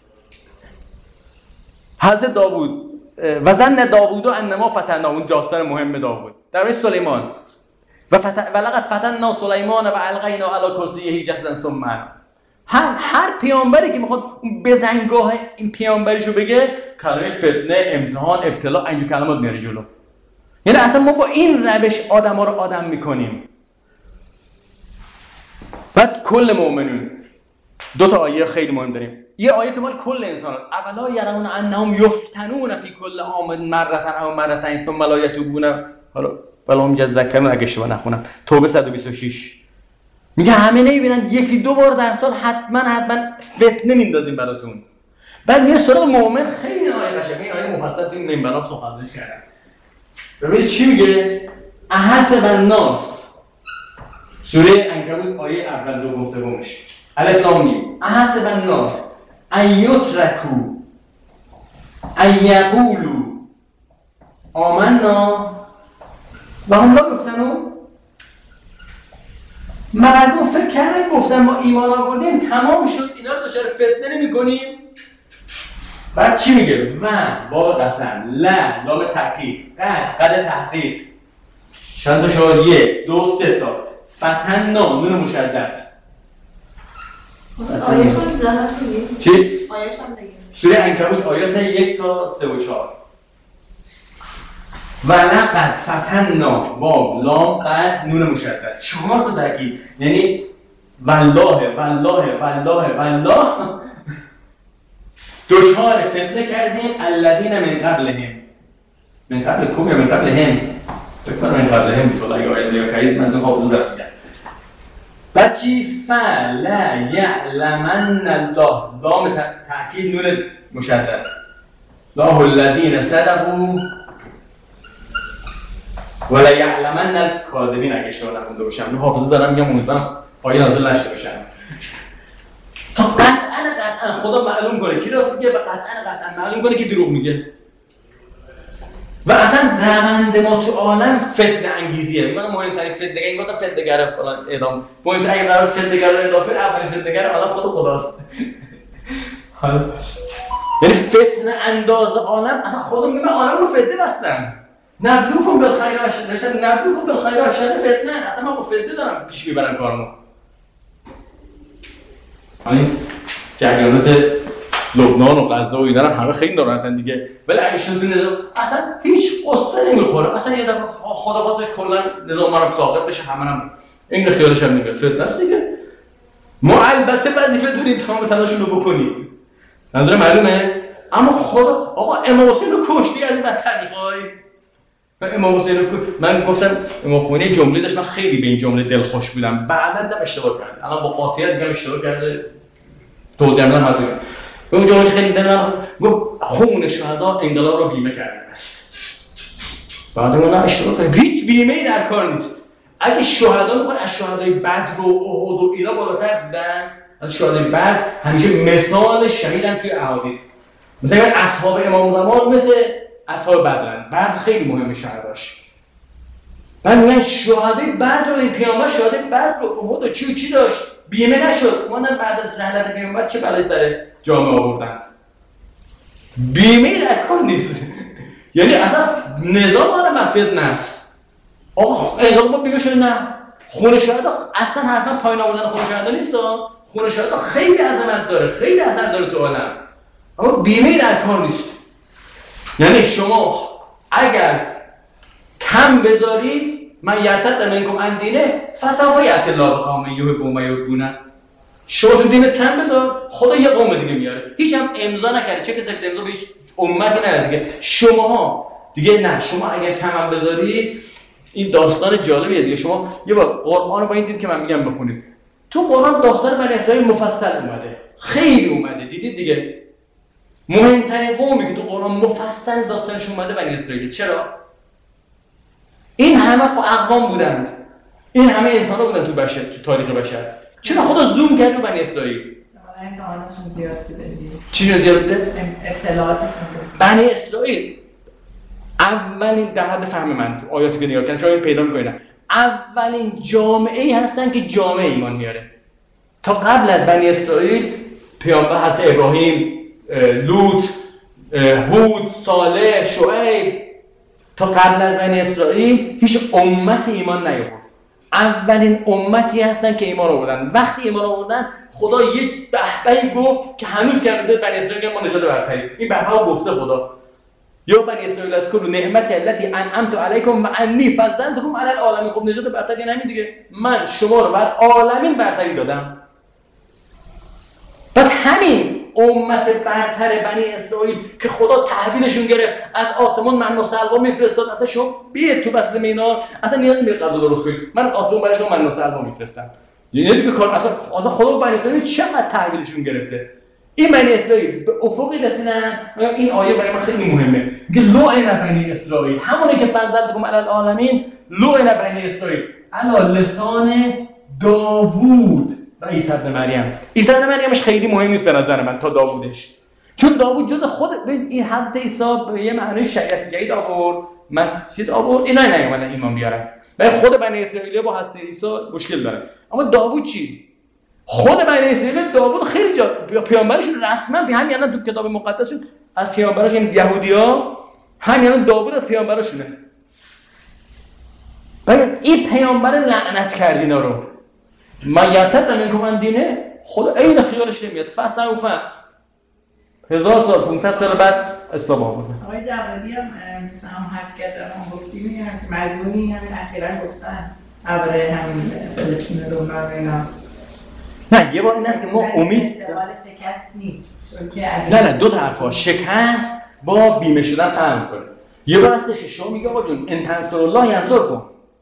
حضرت داوود و زن داوود و انما فتنا، اون داستان مهم داوود در سلیمان و فت... ولقد فتنا سلیمان و القینا علی کرسیه جسدا ثم هر هر پیامبری که میخواد اون بزنگاه این پیامبریشو بگه کلمه فتنه، امتحان، ابتلا اینجور کلمات میاره جلو. یعنی اصلا ما با این روش آدما رو آدم میکنیم. بعد کل مؤمنون دو تا آیه خیلی مهم داریم. یه آیه که مال کل انسان است. اولا یرون انهم یفتنون فی کل عام مرة او مرتين ثم لا یتوبون حالا بلام یذکرون اگه اشتباه نخونم توبه صد و بیست و شش میگه همه نمیبینن یکی دو بار در سال حتما حتما فتنه میندازیم براتون. بعد میاد سراغ مؤمن خیلی آیه قشنگه. این آیه مفصل تو منبرام سخنرانی کردن. ببینید چی میگه؟ احسب الناس سوره عنکبوت آیه اول دوم سومش الف لام میم احسب الناس ان یترکوا ان یقولوا آمنا و هم لا یفتنون. مردم فکر کردن گفتن ما ایمان آوردیم تمام شد اینا رو دچار فتنه نمی‌کنیم. بعد چی میگه؟ و باب قسم لا لام تاکید قد قد تحقیق چند تا شد؟ یک دو سه تا فتنا نون مشدد. آیه‌ش هم زحمت میگی؟ چی؟ آیه‌ش هم بگیم. سوره عنکبوت آیات یک تا سه و چهار. ولقد فتنا باب لام قد نون مشدد چهار تا تاکید یعنی والله والله والله والله دوچار فتنه کردیم الذین من قبلهم. من قبل کوم یا من قبل هم؟ فکر کنم من قبل هم تو اگه آیه نگاه کردید من دو حافظ رفتم. بعد چی؟ فلا یعلمن الله لام تاکید نون مشدد الله الذین صدقوا ولا یعلمن الکاذبین اگه اشتباه نخونده باشم. من حافظه دارم میگم امیدوارم آیه نازل نشه باشم. تا قطعاً قطعاً خدا معلوم کنه کی راست میگه و قطعاً قطعاً معلوم کنه کی دروغ میگه. و اصلا روند ما تو عالم فتنه انگیزیه. میگن مهمترین فتنه‌گر این گفت فتنه‌گر فلان اعدام. مهمترین اگه قرار فتنه‌گر رو اعدام کنه اولین فتنه‌گر عالم خود خداست. حالا یعنی فتنه انداز عالم اصلا خدا میگه من عالم رو فتنه بستم. نبلوکم بالخیر و شر نبلوکم بالخیر و شر فتنه. اصلا من با فتنه دارم پیش میبرم کارمو. همین جریانات لبنان و غزه و اینا هم همه خیلی ناراحتن دیگه. ولی اگه شد نظام اصلا هیچ قصه نمیخوره. اصلا یه دفعه خدا خواستش کلا نظام ما رو ساقط بشه همه هم این خیالش هم نمیاد. فتنه است دیگه. ما البته وظیفه داریم تمام تلاشون رو بکنیم. منظور معلومه؟ اما خدا آقا امام حسین رو کشتی از این بدتر میخوای؟ من امام حسین رو من گفتم امام خمینی جمله داشت من خیلی به این جمله دلخوش بودم. بعداً دم اشتباه کردم. الان با قاطعیت میگم اشتباه کرده. توضیح میدم حتما. به اون جمله خیلی دلم گفت خون شهدا انقلاب رو بیمه کرده است. بعد اون اشتباه کرد. هیچ بیمه‌ای در کار نیست. اگه شهدا میخوان از شهدای بدر و احد و اینا بالاتر بودن، از شهدای بدر همیشه مثال شهیدن توی احادیث. مثلا اصحاب امام زمان مثل اصحاب بدرن. بدر خیلی مهمه شهداش. بعد میگن شهدای بدر و این پیامبر شهدای بدر و احد و چی و چی داشت؟ بیمه نشد. اومدن بعد از رحلت پیامبر چه بلایی سر جامعه آوردند. بیمه در کار نیست. یعنی اصلا نظام عالم فتنه است. آخ انقلاب ما بیمه شده نه. خون شهدا اصلا حتما پایین آوردن خون شهدا نیست. خون شهدا خیلی عظمت داره، خیلی اثر داره تو عالم. اما بیمه در کار نیست. یعنی شما اگر کم بذاری من یرتد منکم عن دینه فسوف یأتی الله بقوم یحبون و یحبونه. شما تو دینت کم بذار خدا یه قوم دیگه میاره. هیچ هم امضا نکردی چه کسی امضا به هیچ امتی نداره دیگه. شماها دیگه نه شما اگر کم هم بذاری این داستان جالبیه دیگه. شما یه بار قرآن رو با این دید که من میگم بخونید. تو قرآن داستان بنی اسرائیل مفصل اومده. خیلی اومده دیدید دیگه. مهمترین قومی که تو قرآن مفصل داستانش اومده بنی اسرائیل. چرا؟ این همه اقوام بودند. این همه انسان‌ها بودن تو بشر تو تاریخ بشر. چرا خدا زوم کرد رو بنی اسرائیل؟ امتحاناتشون زیاد بوده دیگه. چی زیاد بوده؟ اطلاعاتشون بنی اسرائیل اولین در حد فهم من تو آیاتی که نگاه کردن شاید پیدا می‌کنن اولین جامعه‌ای هستن که جامعه ایمان میاره. تا قبل از بنی اسرائیل پیامبر هست ابراهیم، لوط، هود، صالح، شعیب. تا قبل از بنی اسرائیل هیچ امت ایمان نیاورد. اولین امتی هستن که ایمان آوردن. وقتی ایمان آوردن خدا یک بهبهی گفت که هنوز که بنی اسرائیل ما نژاد برتری. این بهبه گفته خدا. یا بنی اسرائیل اذکروا نعمتی التي انعمت علیکم و انی فضلتکم علی العالمین. خب نجات برتری همین دیگه، من شما رو بر عالمین برتری دادم. بعد همین امت برتر بنی اسرائیل که خدا تحویلشون گرفت، از آسمان من و سلوا میفرستاد، اصلا شما بیاید تو بسته مینا، اصلا نیازی نیست غذا درست کنید، من از آسمان برای شما من و سلوا میفرستم. یعنی دیگه کار اصلا اصلا خدا بنی اسرائیل چقدر تحویلشون گرفته. این بنی اسرائیل به افقی رسیدن. این آیه برای ما خیلی مهمه، میگه لعن بنی اسرائیل، همونی که فضلتکم علی العالمین، لعن بنی اسرائیل علی لسان داوود و عیسی ابن مریم. عیسی ابن مریمش خیلی مهم نیست به نظر من تا داوودش، چون داوود جز خود این حضرت عیسی به یه معنی شریعت جدید آورد، مسجد آورد، اینا نیومدن ایمان بیارن. ولی خود بنی اسرائیل با حضرت عیسی مشکل داره. اما داوود چی؟ خود بنی اسرائیل داوود خیلی جا پیامبرشون رسما به همین الان تو کتاب مقدسشون از پیامبراشون این یهودی‌ها همین الان داوود از پیامبراشونه. ولی این پیامبر لعنت کرد اینا رو. من یرتد منکم عن دینه، خدا عین خیالش نمیاد. فسوف هزار سال پانصد سال بعد اسلام آورد. آقای جوادی هم مثلا هم حرف کردن هم گفتیم میگه همچه مضمونی همین اخیراً گفتن عباره همین فلسطین رو من اینا. نه یه بار این است که ما امید احتمال شکست نیست، چون که نه نه دو طرفا شکست با بیمه شدن فرق می‌کنه. یه بار هستش که شما میگه آقا جون ان تنصر الله ینصرکم،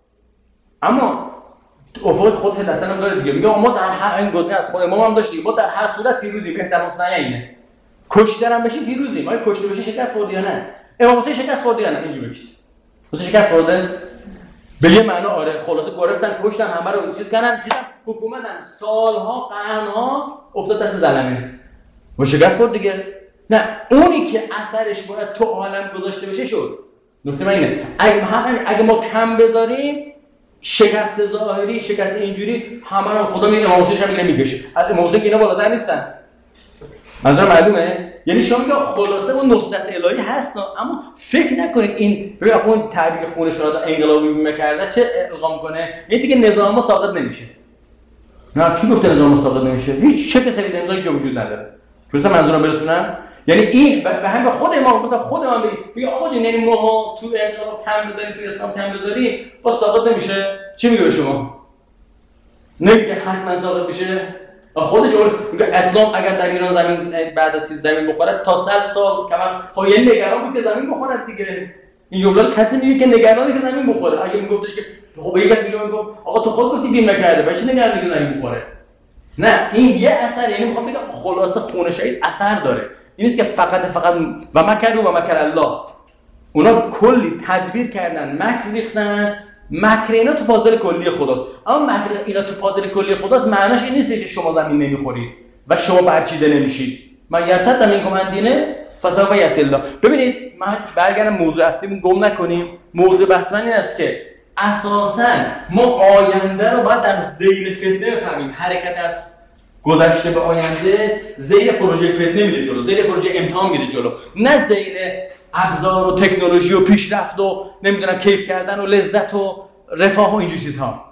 اما افق خودت اصلا داره دیگه، میگه ما در هر این گزینه از خود ما هم داشتیم، ما در هر صورت پیروزیم. بهترین صحنه اینه کشترم بشی پیروزیم، ما کشته بشی شکست خورد یا نه؟ امام حسین شکست خورد یا نه؟ اینجوری بگید حسین شکست خورده به یه معنا آره، خلاصه گرفتن کشتن همه رو چیز کردن، چیزا حکومتن سالها قرنها افتاد دست ظالمه و شکست خورد دیگه. نه اونی که اثرش باید تو عالم گذاشته بشه شد. نکته من اینه اگه اگه ما کم بذاریم شکست ظاهری، شکست اینجوری همه رو خدا میگه امام حسین هم اینو میگشه. از امام حسین اینا بالاتر نیستن. منظورم معلومه؟ یعنی شما میگه خلاصه اون نصرت الهی هست، اما فکر نکنید این ببین اون تعبیر خون شهدا انقلابی میکرده چه القا میکنه، یعنی دیگه نظام ما ساقط نمیشه. نه کی گفته نظام ما ساقط نمیشه؟ هیچ چه بسوی نظامی جو وجود نداره. درسته منظورم برسونم؟ یعنی این به همین خود امام گفت خود امام میگه آقا جون یعنی ما تو انقلاب کم بذاریم تو اسلام کم بذاریم با ساقط نمیشه. چی میگه به شما؟ نمیگه حتما ساقط میشه. خود جور میگه اسلام اگر در ایران زمین بعد از چیز زمین بخوره تا صد سال کمان خب یعنی نگران بود که زمین بخوره دیگه. این جمله کسی میگه که نگرانه که زمین بخوره. اگه میگفتش که خب یه کسی میگه آقا تو خود گفتی بیم نکرده برای چی نگران که زمین بخوره؟ نه این یه اثر، یعنی میخوام بگم خلاصه خون شهید اثر داره. این نیست که فقط فقط و مکر و مکر الله، اونا کلی تدبیر کردن، مکر ریختن. مکر اینا تو پازل کلی خداست، اما مکر اینا تو پازل کلی خداست معناش این نیست که شما زمین نمیخورید و شما برچیده نمیشید. من یرتد منکم عن دینه فسوف یأتی الله. ببینید من برگردم موضوع اصلیمون گم نکنیم. موضوع بحث من این است که اساساً ما آینده رو باید در ذیل فتنه بفهمیم. حرکت از گذشته به آینده ذیل پروژه فتنه میره جلو، ذیل پروژه امتحان میره جلو، نه ذیل ابزار و تکنولوژی و پیشرفت و نمیدونم کیف کردن و لذت و رفاه و اینجور چیزها.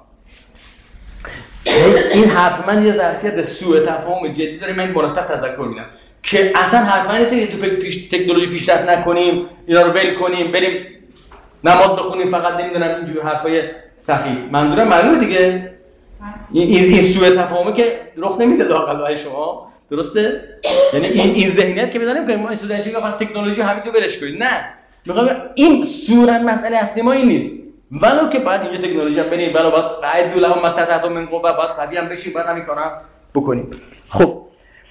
این حرف من یه ظرفیت سوء تفاهم جدی داره، من مرتب تذکر میدم که اصلا حرف من نیست که تو پیش تکنولوژی پیشرفت نکنیم، اینا رو ول کنیم بریم نماز بخونیم فقط نمیدونم اینجور حرفای سخیف. منظورم معلومه دیگه. این این سوء تفاهمی که رخ نمیده لااقل برای شما، درسته؟ یعنی این این ذهنیت که بزنیم که ما این استودنتی که واسه تکنولوژی همه چیزو ولش کنید. نه، میخوام این صورت مسئله اصلی ما این نیست. ولو که بعد اینجا تکنولوژی هم بریم، ولو بعد قاعد لهم مستطعتم من قوه، بعد قوی هم بشیم، بعد همین کارا بکنیم. خب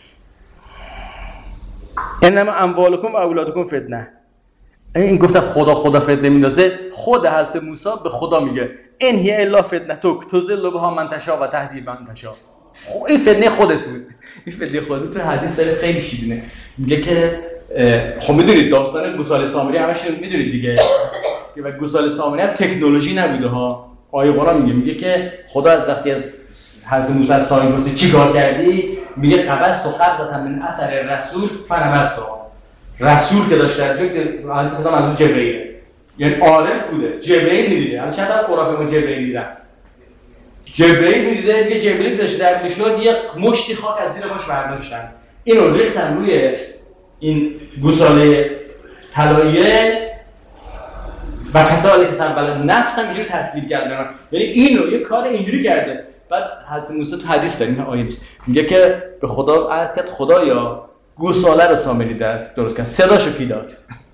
انما اموالکم و اولادکم فتنه. این گفتم خدا خدا فتنه میندازه. خود حضرت موسی به خدا میگه ان هی الا فتنتک تضل بها من تشاء و تهدی من تشاء. خب این فتنه خودتون، این فتنه خودتون. تو حدیث خیلی شیرینه میگه که خب میدونید داستان گوساله سامری همشون میدونید دیگه که و گوساله سامری هم تکنولوژی نبوده ها. آیه قرآن میگه میگه که خدا از وقتی از حضرت موسی سائل پرسید چیکار کردی، میگه قبضت و قبضت من اثر رسول فنبت تو. رسول که داشت در جای که حضرت خدا منظور جبرئیل، یعنی عارف بوده، جبرئیل میدیده. الان چند تا قرآن ما جبرئیل دیدن، جبرئیل میدیده میگه جبرئیل داشت در میشد یه مشتی خاک از زیر باش برداشتن، اینو ریختن روی این گوساله طلایه و کسایی که سر بلد نفس هم اینجوری تصویر کردن. یعنی اینو یه کار اینجوری کرده. بعد حضرت موسی تو حدیث داریم آیه نیست میگه که به خدا عرض کرد خدایا گوساله رو سامری درست کرد، صداشو کی داد؟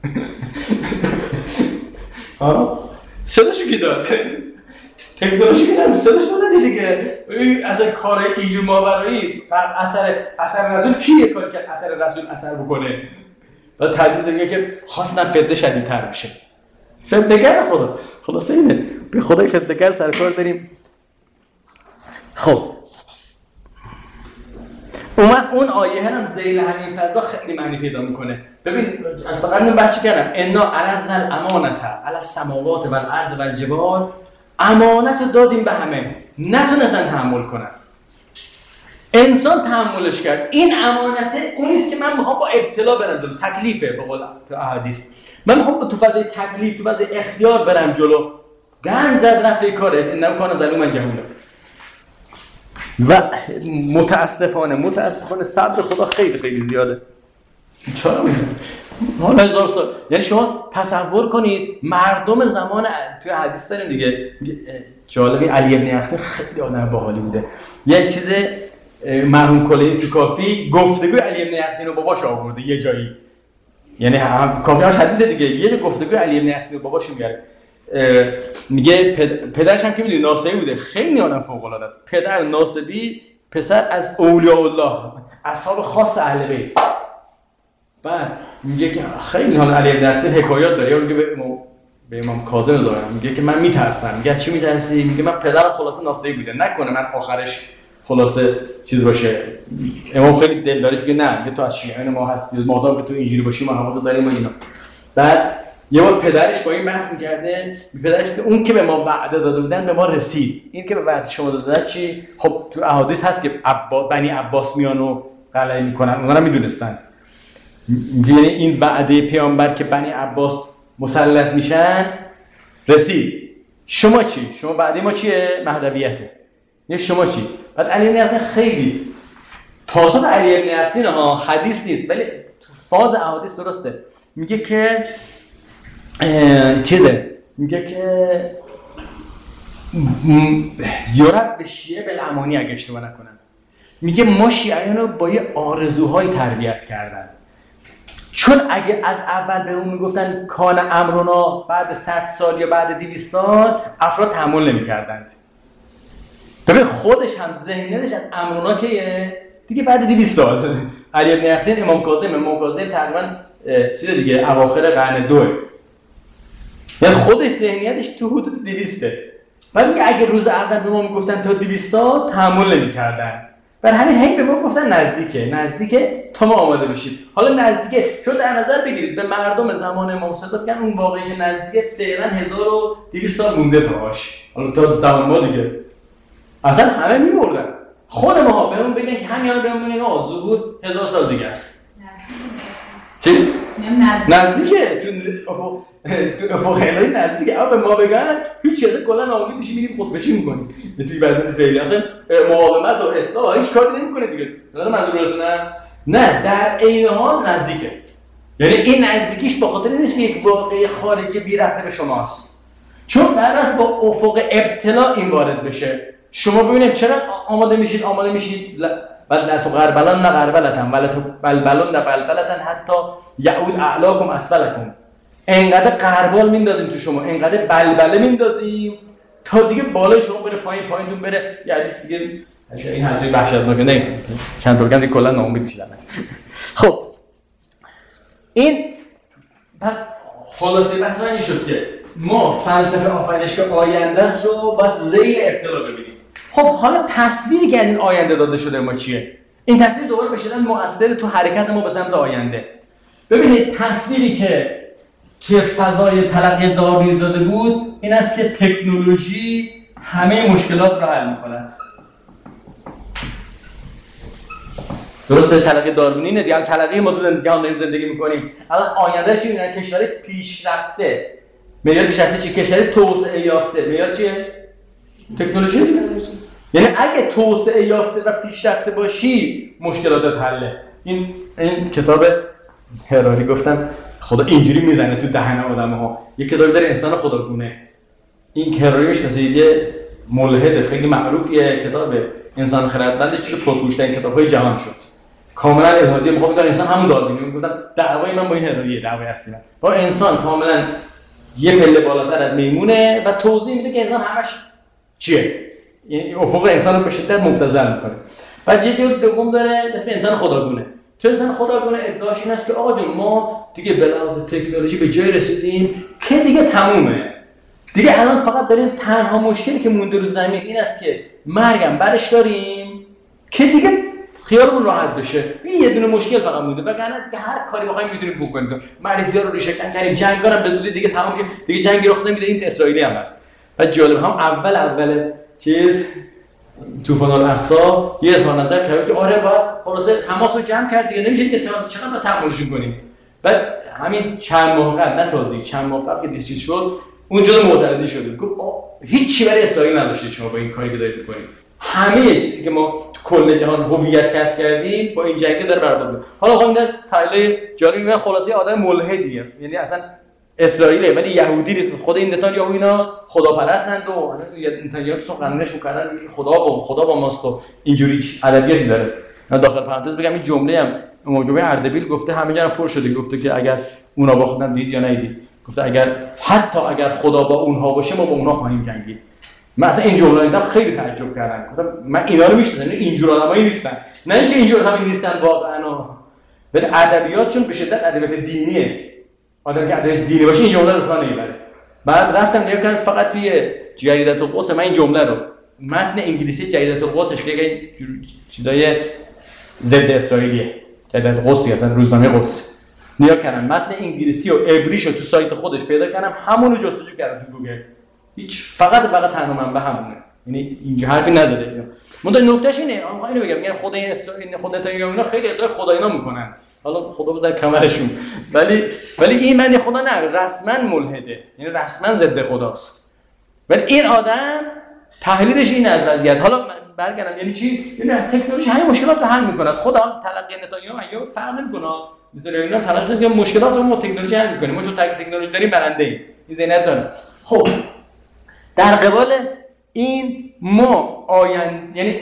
ها صداشو کی داد؟ تکنولوژی که نمیشه صداش داده دیگه. اصلا کار علم آورایی اثر اثر رسول کیه کار که اثر رسول اثر بکنه؟ بعد تحدیث دیگه که خواستن فتنه شدیدتر بشه. فتنه‌گر خدا خلاصه اینه، به خدای فتنه‌گر سر کار داریم. خب اون اون آیه هم ذیل همین فضا خیلی معنی پیدا میکنه. ببین فقط من بحث کردم انا عرضنا الامانه علی السماوات و الارض و الجبال، امانت دادیم به همه، نتونستن تحمل کنن. انسان تحملش کرد. این امانته اونیست که من میخوام با ابتلا برم جلو، تکلیفه به قول احادیث. من میخوام تو فضای تکلیف، تو فضای اختیار برم جلو. گند زد رفت کاره، انه کان ظلوما جهولا. و متاسفانه متاسفانه صبر خدا خیلی خیلی زیاده. چرا میگم؟ حالا هزار سال. یعنی شما تصور کنید مردم زمان توی حدیث داریم دیگه. جالبی علی ابن یختی خیلی آدم باحالی بوده. یک چیز مرحوم کلینی تو کافی گفتگوی علی ابن یختی رو باباش آورده یه جایی. یعنی کافی هاش حدیث دیگه. یه گفتگوی علی ابن یختی رو باباش میگه. میگه پدرش هم که میدونی ناصبی بوده، خیلی آدم فوق العاده است. پدر ناصبی، پسر از اولیاء الله، اصحاب خاص اهل بیت. بعد میگه که خیلی حالا علی ابن یختی حکایات داره. میگه به امام به امام کاظم دارم، میگه که من میترسم. میگه چی میترسی؟ میگه من پدرم خلاصه ناصبی بوده، نکنه من آخرش خلاصه چیز باشه. امام خیلی دلدارش میگه نه، میگه تو از شیعیان ما هستی، مادام که تو اینجوری باشی ما همه داریم و اینا. بعد یه بار پدرش با این بحث می‌کرده، پدرش که اون که به ما وعده داده بودن به ما رسید. این که به وعده شما داده بودن چی؟ خب تو احادیث هست که عبا بنی عباس میان و غلبه میکنن، اونا رو میدونستن. یعنی این وعده پیامبر که بنی عباس مسلط میشن رسید. شما چی؟ شما بعد ما چیه؟ مهدویته. یعنی شما چی؟ بعد علی ابن یقطین خیلی پاسخ علی ابن یقطین ها حدیث نیست ولی تو فاز احادیث درسته. میگه که چیزه، میگه که یورب به شیعه بالامانی اگه اشتباه نکنم، میگه ما شیعیان رو با یه آرزوهای تربیت کردن، چون اگه از اول به اون میگفتن کان امرونا بعد صد سال یا بعد دویست سال افراد تحمل نمی‌کردند. ببین خودش هم ذهنش از امرونا که دیگه بعد دویست سال. علی ابن یقطین امام کاظم امام کاظم تقریبا چیز دیگه اواخر قرن دوه، یعنی خودش ذهنیتش تو حدود دویسته. بعد میگه اگه روز اول به ما میگفتن تا دویست سال تحمل نمی‌کردن، برای همین هی به ما گفتن نزدیکه نزدیکه تا ما آماده بشید. حالا نزدیکه شو در نظر بگیرید به مردم زمان امام صادق میگن اون واقعی نزدیکه فعلا هزار و دویست سال مونده تاش، حالا تا زمان ما دیگه اصلا همه میمردن. خود ما به اون بگن که همین الان به اون بگن آ ظهور هزار سال دیگه است. چی؟ نزدیکه تو افق تو افق خیلی نزدیکه. اما به ما بگن هیچ چیزی کلا ناامید میشیم میریم خودکشی میکنیم. توی وضعیت فعلی اصلا مقاومت و اصلاح هیچ کاری نمیکنه دیگه. نه منظور نه نه در عین حال نزدیکه. یعنی این نزدیکیش به خاطر نیست که یک واقعه خارجی بی ربط به شماست، چون قرار است با افق ابتلا این وارد بشه. شما ببینید چرا آماده میشید آماده میشید بعد لا تغربلن نه غربلتن ولا بلبلن نه بلبلتن حتی یعود اعلاکم اسفلکم. انقدر غربال میندازیم تو شما، انقدر بلبله میندازیم تا دیگه بالای شما بره پایین، پایینتون بره. یه حدیث دیگه این حدیث وحشتناکه نه چند تا بگم دیگه کلا ناامید میشید. خب این پس خلاصه بحث این شد که ما فلسفه آفرینش که آینده است رو باید ذیل ابتلا ببینیم. خب حالا تصویری که از این آینده داده شده ما چیه؟ این تصویر دوباره به شدت مؤثر تو حرکت ما به سمت آینده. ببینید تصویری که توی فضای تلقی داروینی داده بود این است که تکنولوژی همه مشکلات رو حل می‌کند. درسته تلقی داروینی نه دیگه، تلقی ما تو جهان داریم زندگی می‌کنیم. الان آینده چی می‌گن؟ کشور پیشرفته. معیار پیشرفته چی؟ کشور توسعه یافته. معیار چیه؟ تکنولوژی. یعنی اگه توسعه یافته و پیشرفته باشی مشکلاتت حله. این این کتاب هراری گفتم خدا اینجوری میزنه تو دهن آدم‌ها. یه کتابی داره انسان خداگونه. این کرویش یه ملحد خیلی معروفیه، کتاب انسان خردمندش که پرفروش‌ترین کتاب‌های جهان شد. کاملا الهادی میخوام بگم انسان همون داروینه. میگفتن دعوای من با این الهادیه، دعوای اصلی من. با انسان کاملا یه پله بالاتر از میمونه و توضیح میده که انسان همش چیه؟ یعنی افق انسان رو به شدت مبتذل میکنه. بعد یه جور دوم داره اسم انسان خداگونه. تو انسان خداگونه ادعاش این است که آقا جون ما دیگه به لحاظ تکنولوژی به جای رسیدیم که دیگه تمومه. دیگه الان فقط داریم تنها مشکلی که مونده رو زمین این است که مرگم برش داریم که دیگه خیالمون راحت بشه. این یه دونه مشکل فقط مونده. وگرنه دیگه هر کاری بخوایم میتونیم بکنیم. مریضی‌ها رو ریشه کن کردیم، جنگا رو به زودی دیگه تمام شه. دیگه جنگی رخ نمیده. این اسرائیلی هم هست. و جالب هم اول اول چیز طوفان الاقصا یه اظهار نظر کرد که آره با خلاصه حماس رو جمع کرد دیگه نمیشه دیگه چقدر با تحملشون کنیم. بعد همین چند ماه قبل نه تازه چند ماه قبل که دیگه چیز شد اونجا معترضی شد. گفت هیچی برای اسرائیل نداشتید شما با این کاری که دارید می‌کنید. همه چیزی که ما تو کل جهان هویت کسب کردیم با این جنگ داره برباد میشه. حالا خب این تحلیل جالب میگه خلاصه آدم ملحدیه. یعنی اصلا اسرائیله ولی یهودی نیست. خود این نتانیاهو اینا خداپرستند و نتانیاهو سخنرانیش می‌کردن خدا با خدا با ماست و اینجوری ادبیاتی داره. من داخل پرانتز بگم این جمله هم موجوبه اردبیل گفته همه جا پر شده. گفته که اگر اونا با خودم دید یا ندید. گفته اگر حتی اگر خدا با اونها باشه ما با اونها خواهیم جنگید. من اصلا این جمله رو دیدم خیلی تعجب کردم. گفتم من اینا رو میشناسم، اینجور آدمایی نیستن. نه اینکه اینجور آدمایی نیستن واقعا، ولی ادبیاتشون به شدت ادبیات دینیه. آدمی که ادبیات دینی باشه این جمله رو کار نمیبره. بعد رفتم نگاه کردم فقط توی جریدة القدس من این جمله رو متن انگلیسی جریدة القدسش که یه چیزای ضد اسرائیلیه. جریدة القدس اصلا روزنامه قدس. نگاه کردم متن انگلیسی و عبریشو تو سایت خودش پیدا کردم، همون رو جستجو کردم تو گوگل. هیچ فقط فقط تنها منبع همونه. یعنی اینجا حرفی نزده. من نکتهش اینه، آخه اینو بگم، میگن خدای اسرائیل خود نتانیاهو اینا خیلی ادعای خدایینا میکنن. حالا خدا بذار کمرشون. ولی ولی این معنی خدا نه، رسما ملحده. یعنی رسما ضد خداست. ولی این آدم تحلیلش این از وضعیت. حالا برگردم یعنی چی؟ یعنی تکنولوژی همین مشکلات رو حل میکنه. خدا تلقی نتانیاهو اگه فرق نمیکنه. نتانیاهو تلاش نیست که مشکلات رو ما تکنولوژی حل میکنیم. ما چون تکنولوژی داریم برنده ایم. این ذهنیت داره. خب در قبال این ما آینده، یعنی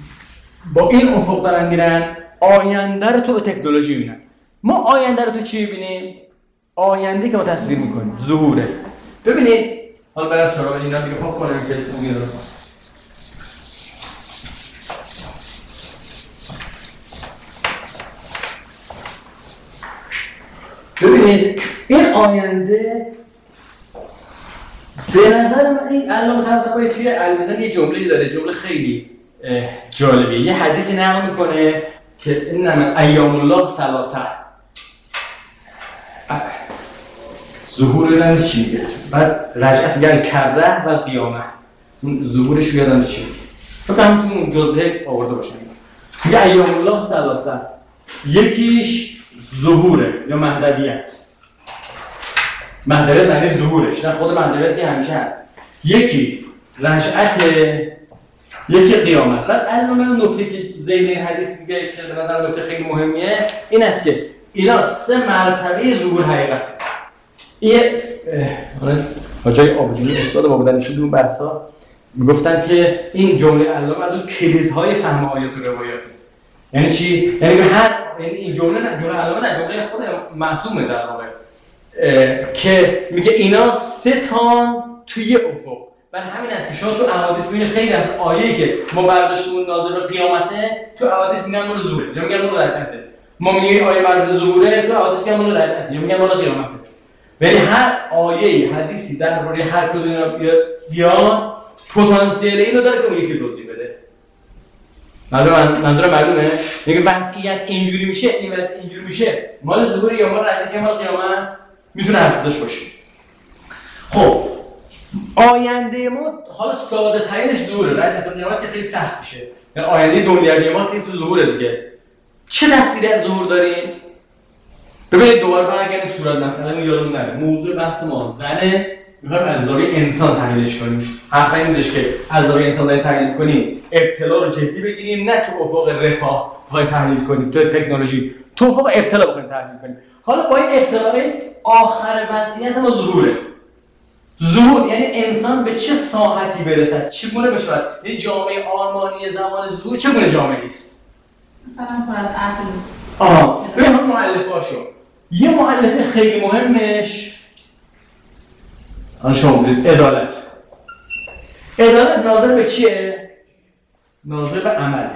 با این افق دارن میرن آینده رو تو تکنولوژی ببینن. ما آینده رو تو چی ببینیم؟ آینده که ما تصویر میکنیم ظهوره. ببینید حالا برام سراغ اینا دیگه پاک کنم که اون رو ببینید این آینده به نظر من این علامه طباطبایی توی المیزان یه جمله‌ای داره، جمله خیلی جالبیه. یه حدیثی نقل میکنه که انما ایام الله ثلاثه، ظهور یادم نیست چی میگه، بعد رجعت گل کرده و قیامه، اون ظهورش یادم نیست چی میگه، فکر کنم تو اون جزء آورده باشم. میگه ایام الله ثلاثه، یکیش ظهوره یا مهدویت. مهدویت معنی ظهورش، نه خود مهدویت که همیشه هست. یکی رجعت، یکی قیامت. بعد الان من اون نکته که ذیل این حدیث میگه که به نظر نکته خیلی مهمیه این است که اینا سه مرتبه ظهور حقیقته. این حاجای آبادانی استاد بابدانشی اون بحثا میگفتن که این جمله علامه از اون کلیدهای فهم آیات و روایات. یعنی چی؟ یعنی که هر یعنی این جمله نه جمله علامه نه جمله خود معصومه در واقع که میگه اینا سه تا توی افق. برای همین است که شما تو احادیث میبینید خیلی از آیه‌ای که ما برداشتمون ناظر به قیامته تو احادیث میگن مال ظهوره یا میگن مال رجعته. ما میگیم آیه مربوط به ظهوره تو احادیث میگن مال رجعته یا میگن مال قیامته. ولی هر آیه حدیثی درباره هر کدوم اینا بیاد پتانسیل اینو داره که اون یکی توضیح بده. معلومه منظورم معلومه؟ میگه وضعیت اینجوری میشه، این وضعیت اینجوری میشه. مال ظهور یا مال رجعته یا مال قیامت میتونه اصلش باشه. خب آینده ما حالا ساده ترینش ظهوره، رجعت و قیامت که خیلی سخت میشه. یعنی آینده دنیوی ما که تو ظهوره دیگه. چه تصویری از ظهور داریم؟ ببینید دوباره برگردیم صورت مثلا یادمون نره. موضوع بحث ما زنه میخوایم از زاویه انسان تحلیلش کنیم. حرف این بودش که از زاویه انسان داریم تحلیل کنیم، ابتلا رو جدی بگیریم، نه تو افق رفاه بخوایم تحلیل کنیم، تو تکنولوژی، تو افق ابتلا بخوایم تحلیل کنیم. حالا با این ابتلای آخر وضعیت ما ظهوره. ظهور یعنی انسان به چه ساحتی برسد، چگونه بشود. یه جامعه آلمانی زمان ظهور چگونه جامعه است؟ مثلا پر از عدل. آها، ببین هم مؤلفه‌اشو. یه مؤلفه خیلی مهمش آن شما بودید عدالت. عدالت ناظر به چیه؟ ناظر به عمله،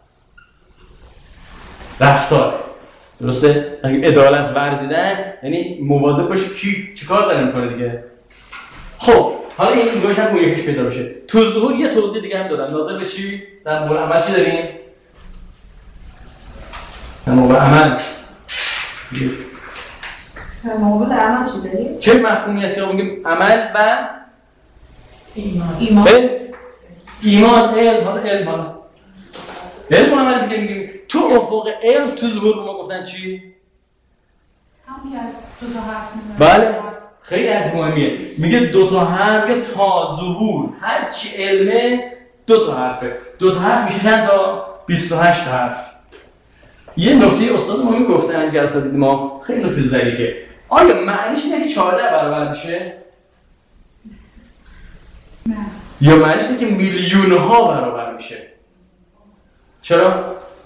رفتار. درسته؟ اگه عدالت ورزیدن یعنی مواظب باشه کی چیکار داره میکنه دیگه. خب حالا این نگاهش هم یکیش پیدا بشه. تو ظهور یه توضیح دیگه هم دادن. ناظر به چی؟ در مورد عمل چی داریم؟ در مورد عمل در مورد عمل چی داریم؟ چه مفهومی هست که میگیم عمل و ایمان ایمان ایمان علم. حالا علم حالا علم و عمل دیگه میگیم. تو افق علم تو ظهور ما گفتن چی؟ همون که از دو تا حرف میزنه. بله خیلی عزیز مهمیه. میگه دو تا حرف، میگه تا ظهور هر چی علمه دو تا حرفه. دو تا حرف میشه چند تا؟ بیست و هشت حرف. یه نکته استاد ما میگفتن که اصلا دید ما خیلی نکته ظریفه. آیا معنیش اینه که چهارده برابر میشه؟ نه. یا معنیش اینه که میلیون ها برابر میشه؟ چرا؟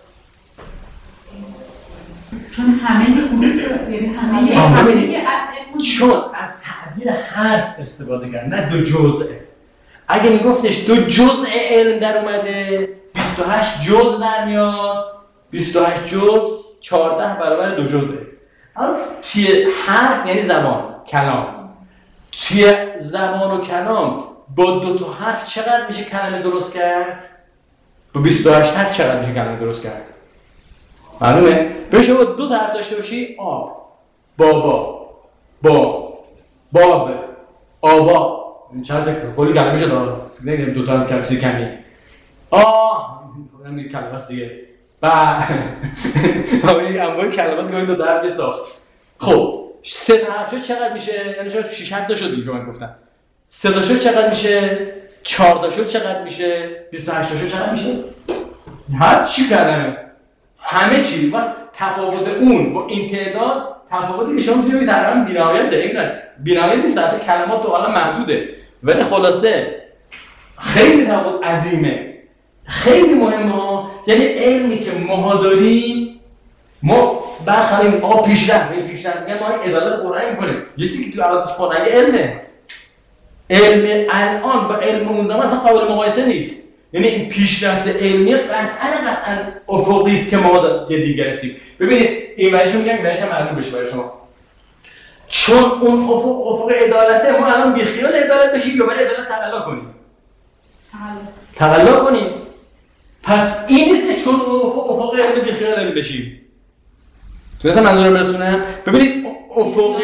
چون همه یه خروج داره، یعنی همه یه آه، همه ببینید. یه عدل- چون از تعبیر حرف استفاده کرد نه دو جزءه. اگه میگفتش دو جزء علم در اومده بیست و هشت جزء در میاد، بیست و هشت جزء چهارده برابر دو جزءه. اما توی حرف یعنی زبان، کلام. توی زبان و کلام با دو تا حرف چقدر میشه کلمه درست کرد؟ با بیست و هشت حرف چقدر میشه کلمه درست کرد؟ معلومه؟ بشه با دو تا حرف داشته باشی آب، بابا، با، باب، آبا. چند تا کلی کلمه شد آه. نگیم دو تا حرف کلمه چیزی کمیه. آه، همین کلمه است دیگه. با همین انواع کلمات که دو تا حرف ساخت. خب، سه تا حرف شد چقدر میشه؟ یعنی شاید شش هفت تا شد دیگه من گفتم. سه تا شد چقدر میشه؟ چهار تا شد چقدر میشه؟ بیست و هشت تا شد چقدر میشه؟ هر چی کلمه همه چی و تفاوت اون با این تعداد تفاوتی که شما می‌بینید تقریبا بی‌نهایته. این بی‌نهایت نیست، البته کلمات تو حالا محدوده ولی خلاصه خیلی تفاوت عظیمه، خیلی مهمه. یعنی علمی که ما داریم ما برخلاف آ پیشرفت این پیشرفت میگن ما عدالت قرآنی می‌کنیم. یه چیزی که تو عدالت قرآنی علمه. علم الان با علم اون زمان اصلا قابل مقایسه نیست. یعنی این پیشرفت علمی قطعاً قطعاً افقی است که ما جدی گرفتیم. ببینید این وجهش میگم اینش هم معلوم بشه برای شما. چون اون افق افق عدالته ما الان بیخیال عدالت بشیم یا برای عدالت تقلا کنیم؟ تقلا. تقلا کنیم. پس این نیست که چون اون افق افق علمی بیخیال علم بشیم. تو مثلا منظورم برسونم. ببینید افق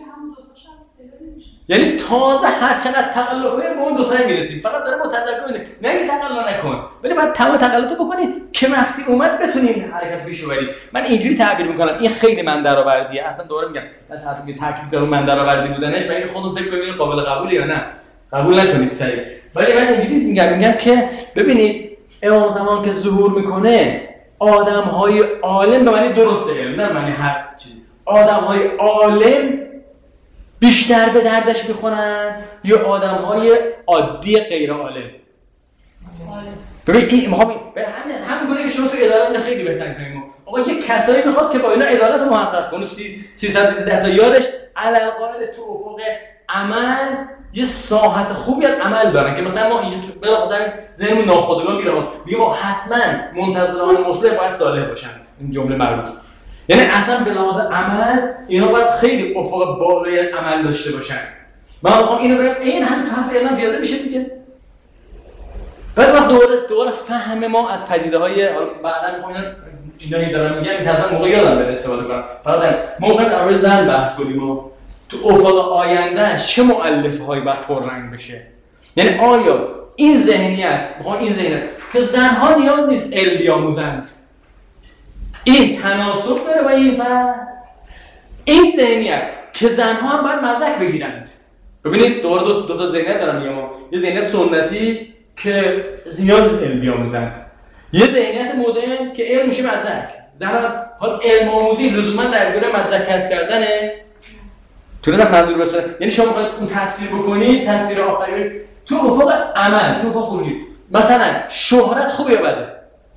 یعنی تازه هر چقدر تقلا کنیم به اون دو تا میرسیم. فقط داره متذکر کنید نه اینکه تقلا نکن، ولی باید تمام تقلاتو بکنید که وقتی اومد بتونیم حرکت پیش ببریم. من اینجوری تعبیر میکنم این خیلی من درآوردیه. اصلا دوباره میگم از حرفی که تاکید دارم من درآوردی بودنش و این خودتون فکر کنید قابل قبوله یا نه. قبول نکنید سریع. ولی من اینجوری میگم میگم که ببینید اون زمان که ظهور میکنه آدم‌های عالم به معنی درست علم نه معنی هر چیز. آدم‌های عالم بیشتر به دردش میخونن یا آدم‌های عادی غیر عالم؟ ببین این میخوام به همین همین گونه که شما تو عدالت خیلی بهتر می‌فهمید. آقا یه کسایی میخواد که با اینا عدالت رو محقق کنه سیصد و سیزده تا یادش علالقاعده تو افق عمل یه ساحت خوبی از عمل دارن که مثلا ما اینجا تو بلاخره ذهنمون ناخودآگاه میره میگه ما حتما منتظران مصلح باید صالح باشن. این جمله مربوط یعنی اصلا به لحاظ عمل اینا باید خیلی افق بالای عمل داشته باشن. من میخوام اینو بگم این هم تو هم فعلا پیاده میشه دیگه. بعد وقت دوره دوره فهم ما از پدیده‌های بعدا میخوام اینا اینایی دارم میگم که اصلا موقع یادم بره استفاده کنم. فقط ما میخوایم درباره زن بحث کنیم و تو افق آینده چه مؤلفه‌هایی باید پررنگ بشه. یعنی آیا این ذهنیت میخوام این ذهنیت که زنها نیاز نیست علم بیاموزند این تناسب داره با این فرد؟ این ذهنیت که زنها هم باید مدرک بگیرند ببینید دوباره دو, دو تا ذهنیت دارم میگم. یه ذهنیت سنتی که نیاز علم بیاموزن، یه ذهنیت مدرن که علم میشه مدرک. زمان حال علم آموزی لزوما درگیر مدرک کسب کردنه. تو نظر منظور برسونه، یعنی شما باید اون تصویر بکنی، تصویر آخری تو افق عمل، تو افق خروجی. مثلا شهرت خوبه یا بده؟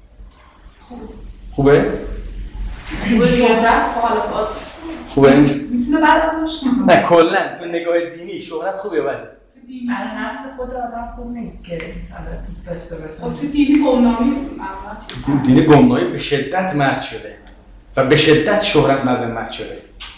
خوبه؟ خوبه. شهرت حالا خوبه؟ میتونه بد باشه. نه کلا تو نگاه دینی شهرت خوبه یا بده؟ برای نفس خود آدم خوب نیست که حالا دوست داشته باشه. تو دینی گمنامی تو دینی گمنامی به شدت مد شده و به شدت شهرت مذمت شده.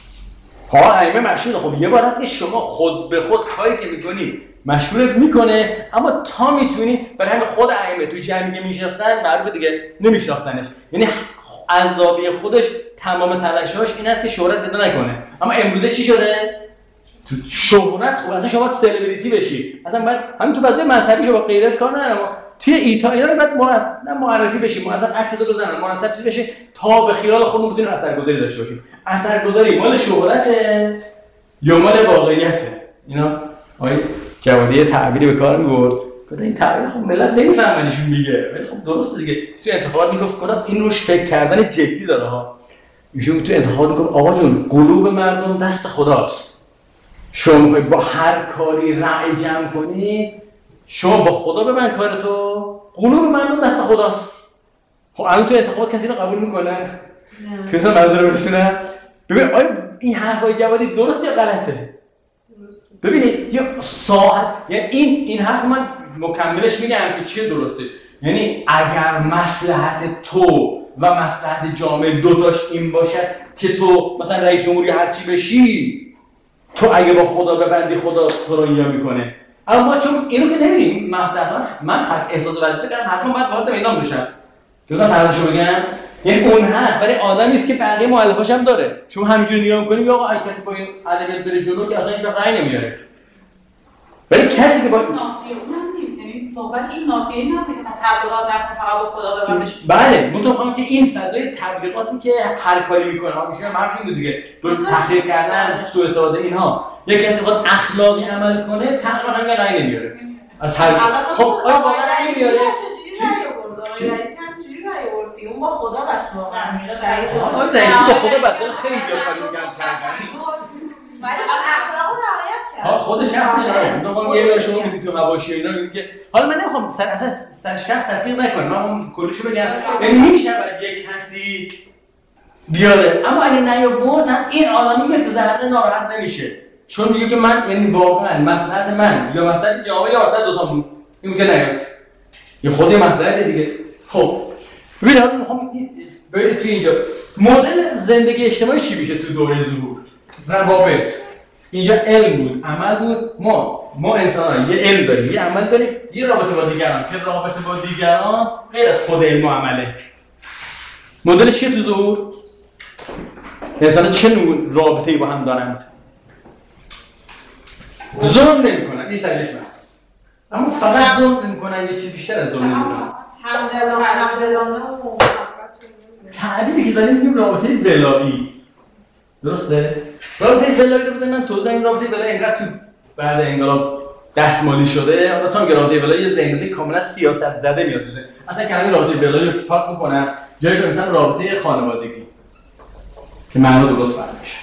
ها ائمه مشهور. خب یه بار هست که شما خود به خود کاری که میکنی مشهورت میکنه، اما تا میتونی برای همین خود ائمه تو جمعی که میشناختن معروفه دیگه نمیشناختنش، یعنی از زاویه خودش تمام تلاشش این است که شهرت پیدا نکنه. اما امروزه چی شده؟ تو شهرت خوب، اصلا شما باید سلبریتی بشی، اصلا باید همین تو فضای مذهبی شما غیرش کار نداره، اما توی ایتا اینا باید مرتب معرفی بشی، مرتب عکس تو بزنن، مرتب چیز بشی تا به خیال خودمون بتونیم اثرگذاری داشته باشیم. اثرگذاری مال شهرته یا مال واقعیته؟ اینا آقای جوادی تعبیری به کار می‌برد، گفت این تعبیر خب ملت نمی‌فهمن ایشون میگه، ولی خب درسته دیگه. تو انتخابات میگفت گفتم این روش فکر کردن جدی داره ها. ایشون تو انتخابات میگفت آقا جون قلوب مردم دست خداست، شما میخوای با هر کاری رأی جمع کنی، شما با خدا ببند کارتو، قلوب مردم دست خداست. خب الان تو انتخابات کسی رو قبول میکنه؟ نه. تو اصلا منظور برسونه؟ ببین آیا این حرفای جوادی درست یا غلطه؟ ببینید یا ساعت، یعنی این این حرف من مکملش میگم که چیه درسته. یعنی اگر مصلحت تو و مصلحت جامعه دوتاش این باشد که تو مثلا رئیس جمهوری هرچی بشی، تو اگه با خدا ببندی خدا تو رو اینجا میکنه. اما ما چون اینو که نمیدیم مصلحت من تک احساس وظیفه کردم حتما باید وارد میدان بشم. مثلا فرضشو بگم، یعنی اون حرف برای آدمی است که بقیه مؤلفه‌اش هم داره. شما همینجوری نگاه می‌کنید آقا اگه کسی با این ادبیات بره جلو که اصلا هیچ وقت رأی نمیاره. ولی کسی که با نافیه اونم نیست، یعنی صحبتشون نافیه اینه که تبلیغات نکن فقط با خدا ببند بشه. بله، متوقعم که این فضای تبلیغاتی که هر کاری میکنه ها میشه حرف این دیگه، درست تحقیر کردن، سوء استفاده اینها. یک کسی بخواد اخلاقی عمل کنه تقریبا هم رأی نمیاره. از هر خب آیا واقعا رأی نمیاره؟ چجوری رئیس همینجوری رأی آورد؟ اون با خدا بس واقعا. آره رئیس با خدا بس خیلی کاری میگن کردن. ولی اخلاقو رعایت کرد. ها خود شخصش آره. من یه بار شما میگید تو حواشی اینا میگید که حالا من نمیخوام سر اساس سر شخص تفکیک نکنم، من کلیشو بگم. یعنی میشه یک کسی بیاره، اما اگه نیاورد هم این آدمی که تو ذهن ناراحت نمیشه، چون میگه که من یعنی واقعا مصلحت من یا مصلحت جامعه یا مصلحت دو تا بود. این میگه نیاد. یه خودی مصلحت دیگه. خب ببین حالا میخوام برید تو اینجا مدل زندگی اجتماعی چی میشه تو دوره ظهور؟ روابط. اینجا علم بود، عمل بود. ما ما انسان‌ها یه علم داریم، یه عمل داریم، یه رابطه با دیگران که رابطه با دیگران غیر از خود علم و عمله. مدلش چیه تو ظهور؟ انسان‌ها چه نوع رابطه‌ای با هم دارند؟ ظلم نمی‌کنن، این سرش معناست. اما فقط ظلم نمی‌کنن، یه چیز بیشتر از ظلم نمی‌کنن. همدلانه همدلانه و تعبیری که داریم میگیم رابطه ولایی. درسته؟ رابطه ولایی رو بزنید من توضیح این رابطه ولایی اینقدر تو بعد انقلاب دستمالی شده، البته که رابطه ولایی زندگی کاملا سیاست زده میاد تو ذهن. اصلا کلمه رابطه ولایی رو پاک می‌کنن، جایش رو مثلا رابطه خانوادگی که معنا درست فهم میشه.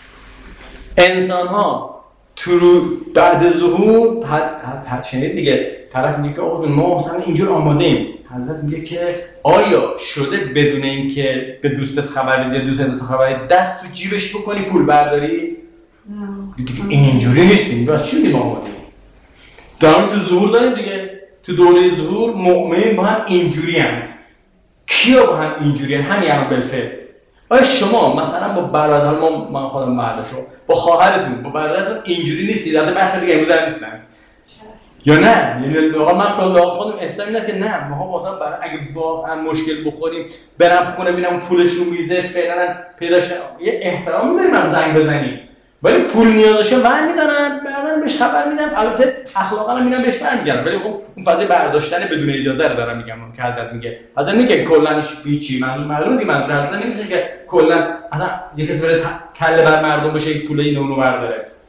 انسان‌ها تو رو بعد ظهور حد شنید دیگه، طرف میگه که آقا ما مثلا اینجور آماده ایم. حضرت میگه که آیا شده بدون اینکه به دوستت خبر بدی، دوستت تو خبر دست تو جیبش بکنی پول برداری؟ نه. دیگه اینجوری نیستیم. میگه از چی میگیم آماده ایم؟ داریم تو ظهور داریم دیگه. تو دوره ظهور مؤمنین با هم اینجوری هستند. کیا با هم اینجوری هستند؟ همین الان بالفعل. آیا شما مثلا با برادر ما من خودم مرداشو با خواهرتون با برادرتون اینجوری نیستید؟ البته برخی دیگه امروز هم نیستن. یا نه؟ یعنی واقعا من خودم خودم اسلام این است که نه، ما مثلا برای اگه واقعا مشکل بخوریم برم خونه ببینم پولش رو میزه فعلا پیداش یه احترام میذاریم من زنگ بزنیم، ولی پول نیازشه ور میدارن بعدن بهش خبر میدم. البته اخلاقا هم میرم بهش برمیگردم، ولی خب اون فضای برداشتن بدون اجازه رو دارم میگم که حضرت میگه. حضرت میگه کلا هیچی من معلومه دیگه منظور حضرت نیست که کلا اصلا یه کسی بره کله بر مردم بشه یک پول اینو اونو برداره.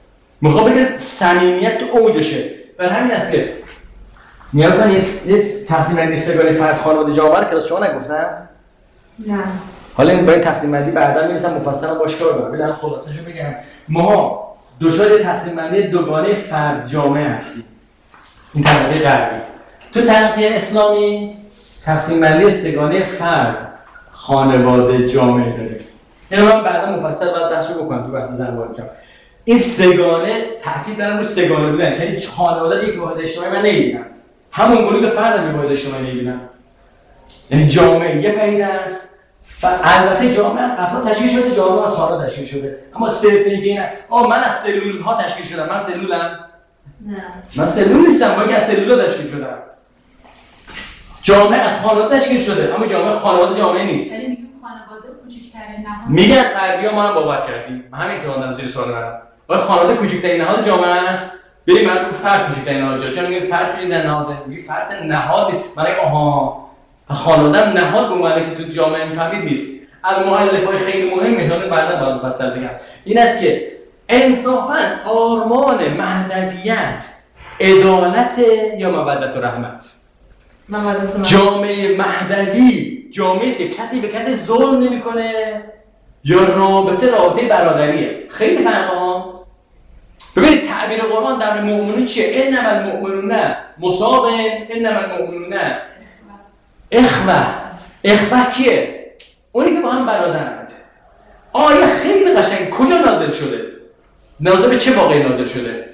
میخوام بگه صمیمیت تو اوجشه. برای همین است که نیا کنید یه تقسیم بندی سگانه فرد خانواده جامعه رو کلاس شما نگفتم؟ نه. حالا این با این تقسیم بندی بعدا میرسم مفصلا باش کار کنم. ولی خلاصه‌شو بگم ما دچار تقسیم بندی دوگانه فرد جامعه هستیم. این طبقه غربی. تو طبقه اسلامی تقسیم بندی سگانه فرد خانواده جامعه داره. اینو من بعدا مفصل باید بحثشو بکنم تو بحث زن واجب. این سگانه تاکید دارم رو سگانه بودن، یعنی خانواده یک واحد اجتماعی من نمیبینم. همون گونه که فرد یک واحد اجتماعی نمیبینم. یعنی جامعه یه پدیده است. ف... البته جامعه افراد تشکیل شده، جامعه از خانواده تشکیل شده. اما صرف اینکه نه آ من از سلول ها تشکیل شدم، من سلولم؟ نه. من سلول نیستم، من از سلول ها تشکیل شدم. جامعه از خانواده تشکیل شده، اما جامعه خانواده جامعه نیست. یعنی میگیم خانواده کوچکترین نهاد. میگن غربی‌ها ما هم باور کردیم. همین که دارم زیر سوال میبرم. آیا خانواده کوچکترین نهاد جامعه است؟ بریم من فرد کوچکترین نهاد. چون میگه فرد کوچکترین نهاد، میگه فرد نهاد. من آها خانواده نهاد به معنی که تو جامعه میفهمید نیست. از مؤلفه‌های خیلی مهم میتونم بعدا باید مفصل بگم. این است که انصافاً آرمان مهدویت عدالت یا مودت و رحمت. جامعه مهدوی جامعه است که کسی به کسی ظلم نمیکنه یا رابطه رابطه برادریه. خیلی فرقه ها. ببینید تعبیر قرآن در مؤمنون چیه؟ انما المؤمنون مساو انما المؤمنون اخوه. اخوه کیه؟ اونی که با هم برادرند. آیه خیلی قشنگ کجا نازل شده؟ نازل به چه واقعی نازل شده؟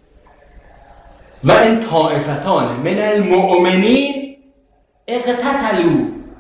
و این طائفتان من المؤمنین اقتتلوا.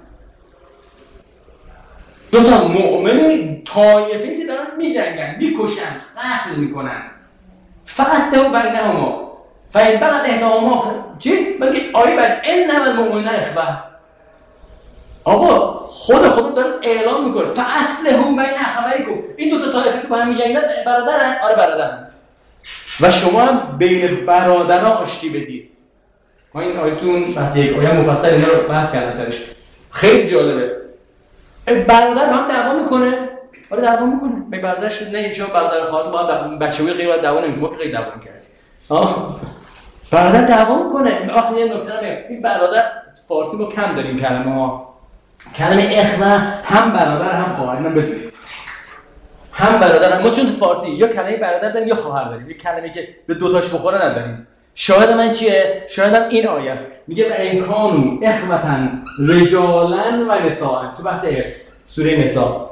دو تا مؤمنی طایفه‌ای که دارن میجنگن، میکشن، قتل میکنن. فاصلحوا بینهما فإن بغت احداهما چی؟ بلکه آیه بعد انما المؤمنون اخوه. آقا خود خودم داره اعلام میکنه فاصلحوا بین اخویکم. این دو تا طایفه که با هم میجنگن برادرن؟ آره برادرن. و شما هم بین برادران آشتی بدید. ما این آیتون بحث یک آیه مفصل اینا رو بحث کردم سرش. خیلی جالبه. برادر با هم دعوا میکنه. آره دعوا میکنه. به برادر شد نه چون برادر خواهد با هم بچه‌ای خیلی وقت دعوا نمیکنه. ما خیلی دعوا می‌کردیم. آه. برادر دعوا میکنه. آخه یه نکته میگم. این برادر فارسی ما کم داریم کلمه ها. کلمه اخوه هم برادر هم خواهر. اینو بدونید. هم برادر ما چون تو فارسی یا کلمه برادر داریم یا خواهر داریم. یه کلمه‌ای که به دو تاش بخوره نداریم. شاهد من چیه؟ شاهدم این آیه است. میگه و ان کانوا اخوةً رجالا و نساء. تو بحث ارث سوره نساء.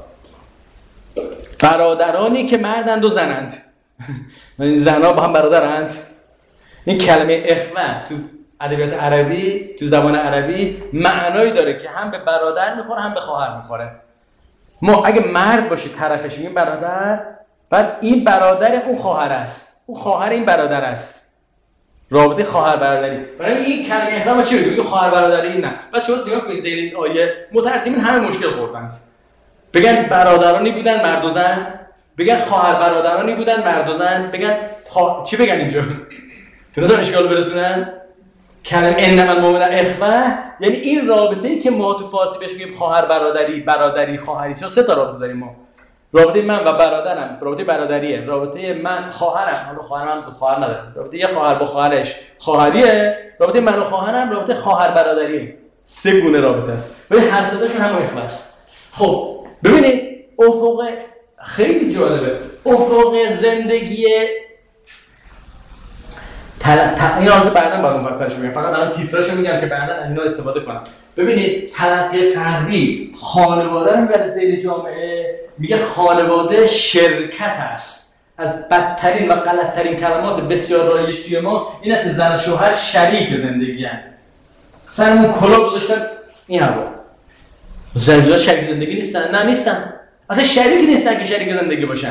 برادرانی که مردند و زنند. یعنی زن‌ها با هم برادرند. این کلمه اخوه تو ادبیات عربی تو زبان عربی معنایی داره که هم به برادر میخوره هم به خواهر میخوره. ما اگه مرد باشه طرفش میگیم برادر، بعد این برادر اون خواهر است، اون خواهر این برادر است. رابطه خواهر برادری. برای این کلمه اخوه ما چی میگیم؟ خواهر برادری نه. بعد شما نگاه کنید زیر این آیه مترجمین همه مشکل خوردن. بگن برادرانی بودن مرد و زن، بگن خواهر برادرانی بودن مرد و زن، بگن خوا... چی بگن اینجا؟ تونستن اشکال برسونن؟ کلمه انما المؤمنون اخوه یعنی این رابطه‌ای که ما تو فارسی بهش میگیم خواهر برادری، برادری خواهری. چون سه تا رابطه داریم ما. رابطه من و برادرم، رابطه برادریه. رابطه من خواهرم، حالا خواهرم تو خواهر نداره. رابطه یه خواهر با خواهرش خواهریه. رابطه من و خواهرم رابطه خواهر برادریه. سه گونه رابطه است. ولی هر سه تاشون هم اخوه است. خب ببینید افق خیلی جالبه. افق زندگی تل... ت... این آنجا بعداً باید مفصلش میگم. فقط الان تیتراشو میگم که بعداً از اینا استفاده کنم. ببینید تلقی غربی خانواده رو میبره زیر جامعه، میگه خانواده شرکت است. از بدترین و غلطترین کلمات بسیار رایج توی ما این است که زن و شوهر شریک زندگی هستند. سرمون کلاه گذاشتن این هوا. زن و شوهر شریک زندگی نیستن؟ نه نیستن. اصلا شریک نیستن که شریک زندگی باشن.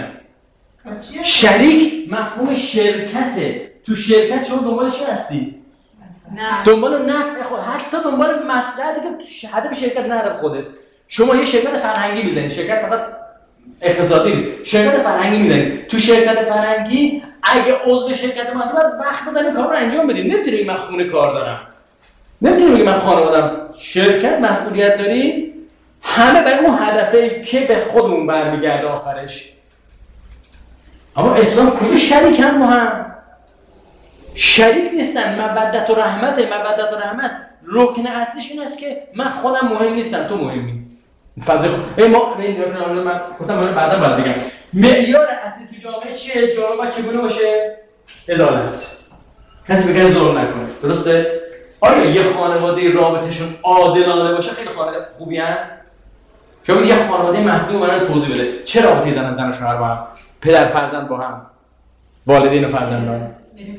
شریک مفهوم شرکته. تو شرکت شما دنبال چی هستی؟ نه. دنبال نفع خود، حتی دنبال مصلحتی که هدف شرکت نه هدف خودت. شما یه شرکت فرهنگی میزنید، شرکت فقط اقتصادی نیست. شرکت فرهنگی میزنید. تو شرکت فرهنگی اگه عضو شرکت ما هستی وقت بذارید کار رو انجام بدید. نمیتونی بگی من خونه کار دارم. نمیتونی بگی من خانواده‌ام. شرکت مسئولیت داری. همه برای اون هدفی که به خودمون برمیگرده آخرش. اما اسلام کجا شریکن با هم؟ شریک نیستن. مودت و رحمت مودت و رحمت رکن اصلیش این است که من خودم مهم نیستم، تو مهمی. فضل خود ای ما من گفتم بعدا بعد بگم معیار اصلی تو جامعه چیه؟ جامعه باید چگونه باشه؟ عدالت. کسی بگه ظلم نکنه. درسته؟ آیا یه خانواده رابطه‌شون عادلانه باشه خیلی خانواده خوبی ان؟ شما یه خانواده محدود برای توضیح بده چه رابطه‌ای دارن زن و شوهر با هم؟ پدر فرزند با هم، والدین و فرزندان.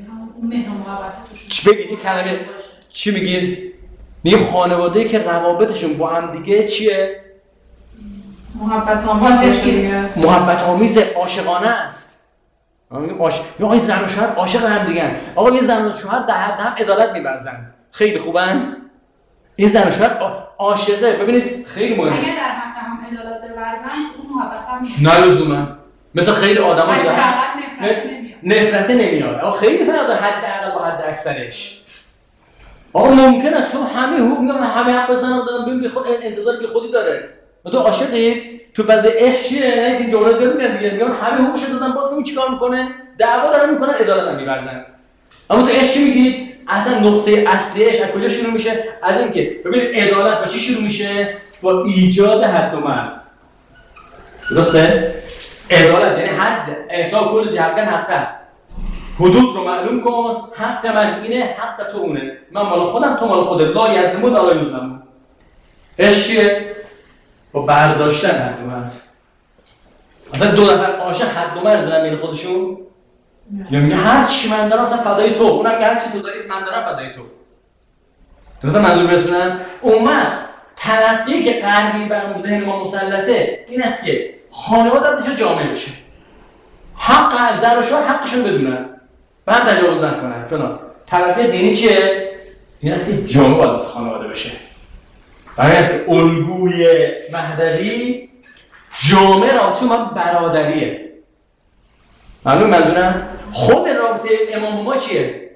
چی بگید این کلمه چی میگید؟ میگیم خانواده‌ای که روابطشون با هم دیگه چیه؟ محبت آمیز دیگه. محبت آمیز عاشقانه است. ما میگیم عاشق، آقا زن و شوهر عاشق هم دیگه. آقا یه زن و شوهر در حد هم عدالت می‌ورزن. خیلی خوبند. این زن و شوهر عاشقه. ببینید خیلی مهمه. اگه در حد هم عدالت بورزن اون محبت هم میاد. نه لزوما. مثلا خیلی آدم‌ها در نفرت نمیاد. نفرت نمیاد. آقا خیلی فرق داره حداقل با حد اکثرش. آقا ممکن است شما همه حقوق میگم همه حق بزنم دادم ببین بی خود انتظار بی خودی داره. تو عاشقید تو فاز عشق چیه؟ این دولت زیاد میاد دیگه میگن همه حقوقش دادن باز ببین چیکار میکنه؟ دعوا دارن میکنن عدالت هم می‌ورزن. اما تو عشق چی میگید؟ اصلا نقطه اصلیش از کجا شروع میشه؟ از اینکه ببین عدالت با چی شروع میشه؟ با ایجاد حد و مرز. درسته؟ عدالت یعنی حد اعطا کل جهتن حقا. حدود رو معلوم کن، حق من اینه، حق تو اونه. من مال خودم تو مال خودت. لا یزلمون لا یظلمون. عشق چیه؟ با برداشتن حد و مرز. اصلا دو نفر عاشق حد و مرز دارن بین خودشون؟ یا میگه هر چی من دارم اصلا فدای تو، اونم میگه هر چی تو داری من دارم فدای تو. درست منظور برسونم؟ اون وقت ترقی که غربی بر ذهن ما مسلطه این است که خانواده بشه جامعه بشه. حق زن و شوهر حقشون بدونن و هم تجاوز نکنن فلان. ترقی دینی چیه؟ این است که جامعه باید مثل خانواده بشه. برای است که الگوی مهدوی جامعه رابطه ما برادریه. معلوم منظورم؟ خود رابطه امام ما چیه؟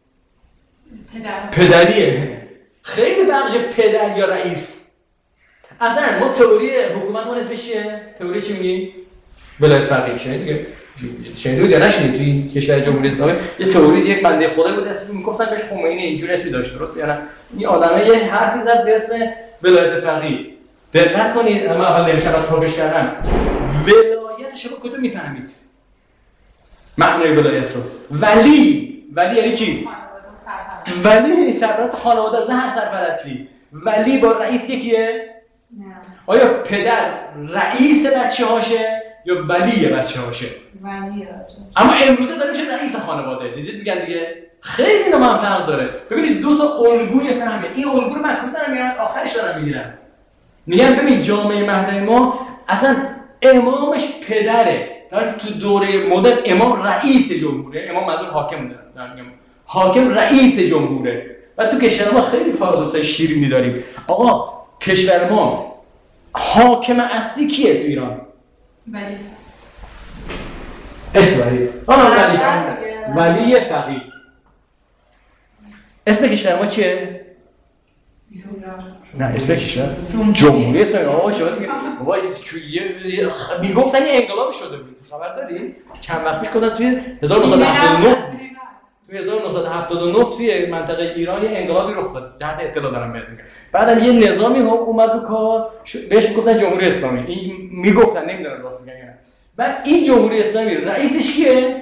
پدر. پدریه. خیلی فرقشه پدر یا رئیس. اصلا ما تئوری حکومت ما اسمش چیه؟ تئوری چی میگیم؟ ولایت فقیه. شنیدید شنیدید یا نشنیدید توی این کشور جمهوری اسلامی یه تئوری یک بنده خدا بود اسمش میگفتن که خمینی اینجوری اسمی داشت درست یا نه؟ این آدمه یه حرفی زد به اسم ولایت فقیه. دقت کنید اما اول نمیشه بعد پاکش کردم. ولایت شما کجا میفهمید؟ معنی ولایت رو. ولی ولی یعنی کی؟ ولی سرپرست خانواده است، نه هر سرپرستی. ولی با رئیس یکیه؟ نه. آیا پدر رئیس بچه هاشه یا ولی بچه هاشه؟ ولی بچه. اما امروزه داره میشه رئیس خانواده. دیدید میگن دیگه خیلی اینا من فرق داره. ببینید دو تا الگوی فهمه. این الگو رو من کجا دارم میارن آخرش دارم میگیرن. میگن ببین جامعه مهدوی ما اصلا امامش پدره. در تو دوره مدرن امام رئیس جمهوره. امام مدرن حاکم داره. میگم حاکم رئیس جمهوره. و تو کشور ما خیلی پارادوکسای شیرینی داریم. آقا کشور ما حاکم اصلی کیه تو ایران؟ ولی اسم ولی آه ولی ولی فقیه. اسم کشور ما چیه؟ نه اسم کشور جمهوری اسلامی. آقا شما دیگه بابا میگفتن یه انقلاب شده بود خبر داری؟ چند وقت پیش گفتن توی هزار و نهصد و هفتاد و نه توی هزار و نهصد و هفتاد و نه توی منطقه ایران یه انقلابی رخ داد. جهت اطلاع دارم بهتون میگم. بعدم یه نظامی اومد رو کار بهش میگفتن جمهوری اسلامی. این میگفتن نمیدونم راست میگن یا نه. بعد این جمهوری اسلامی رئیسش کیه؟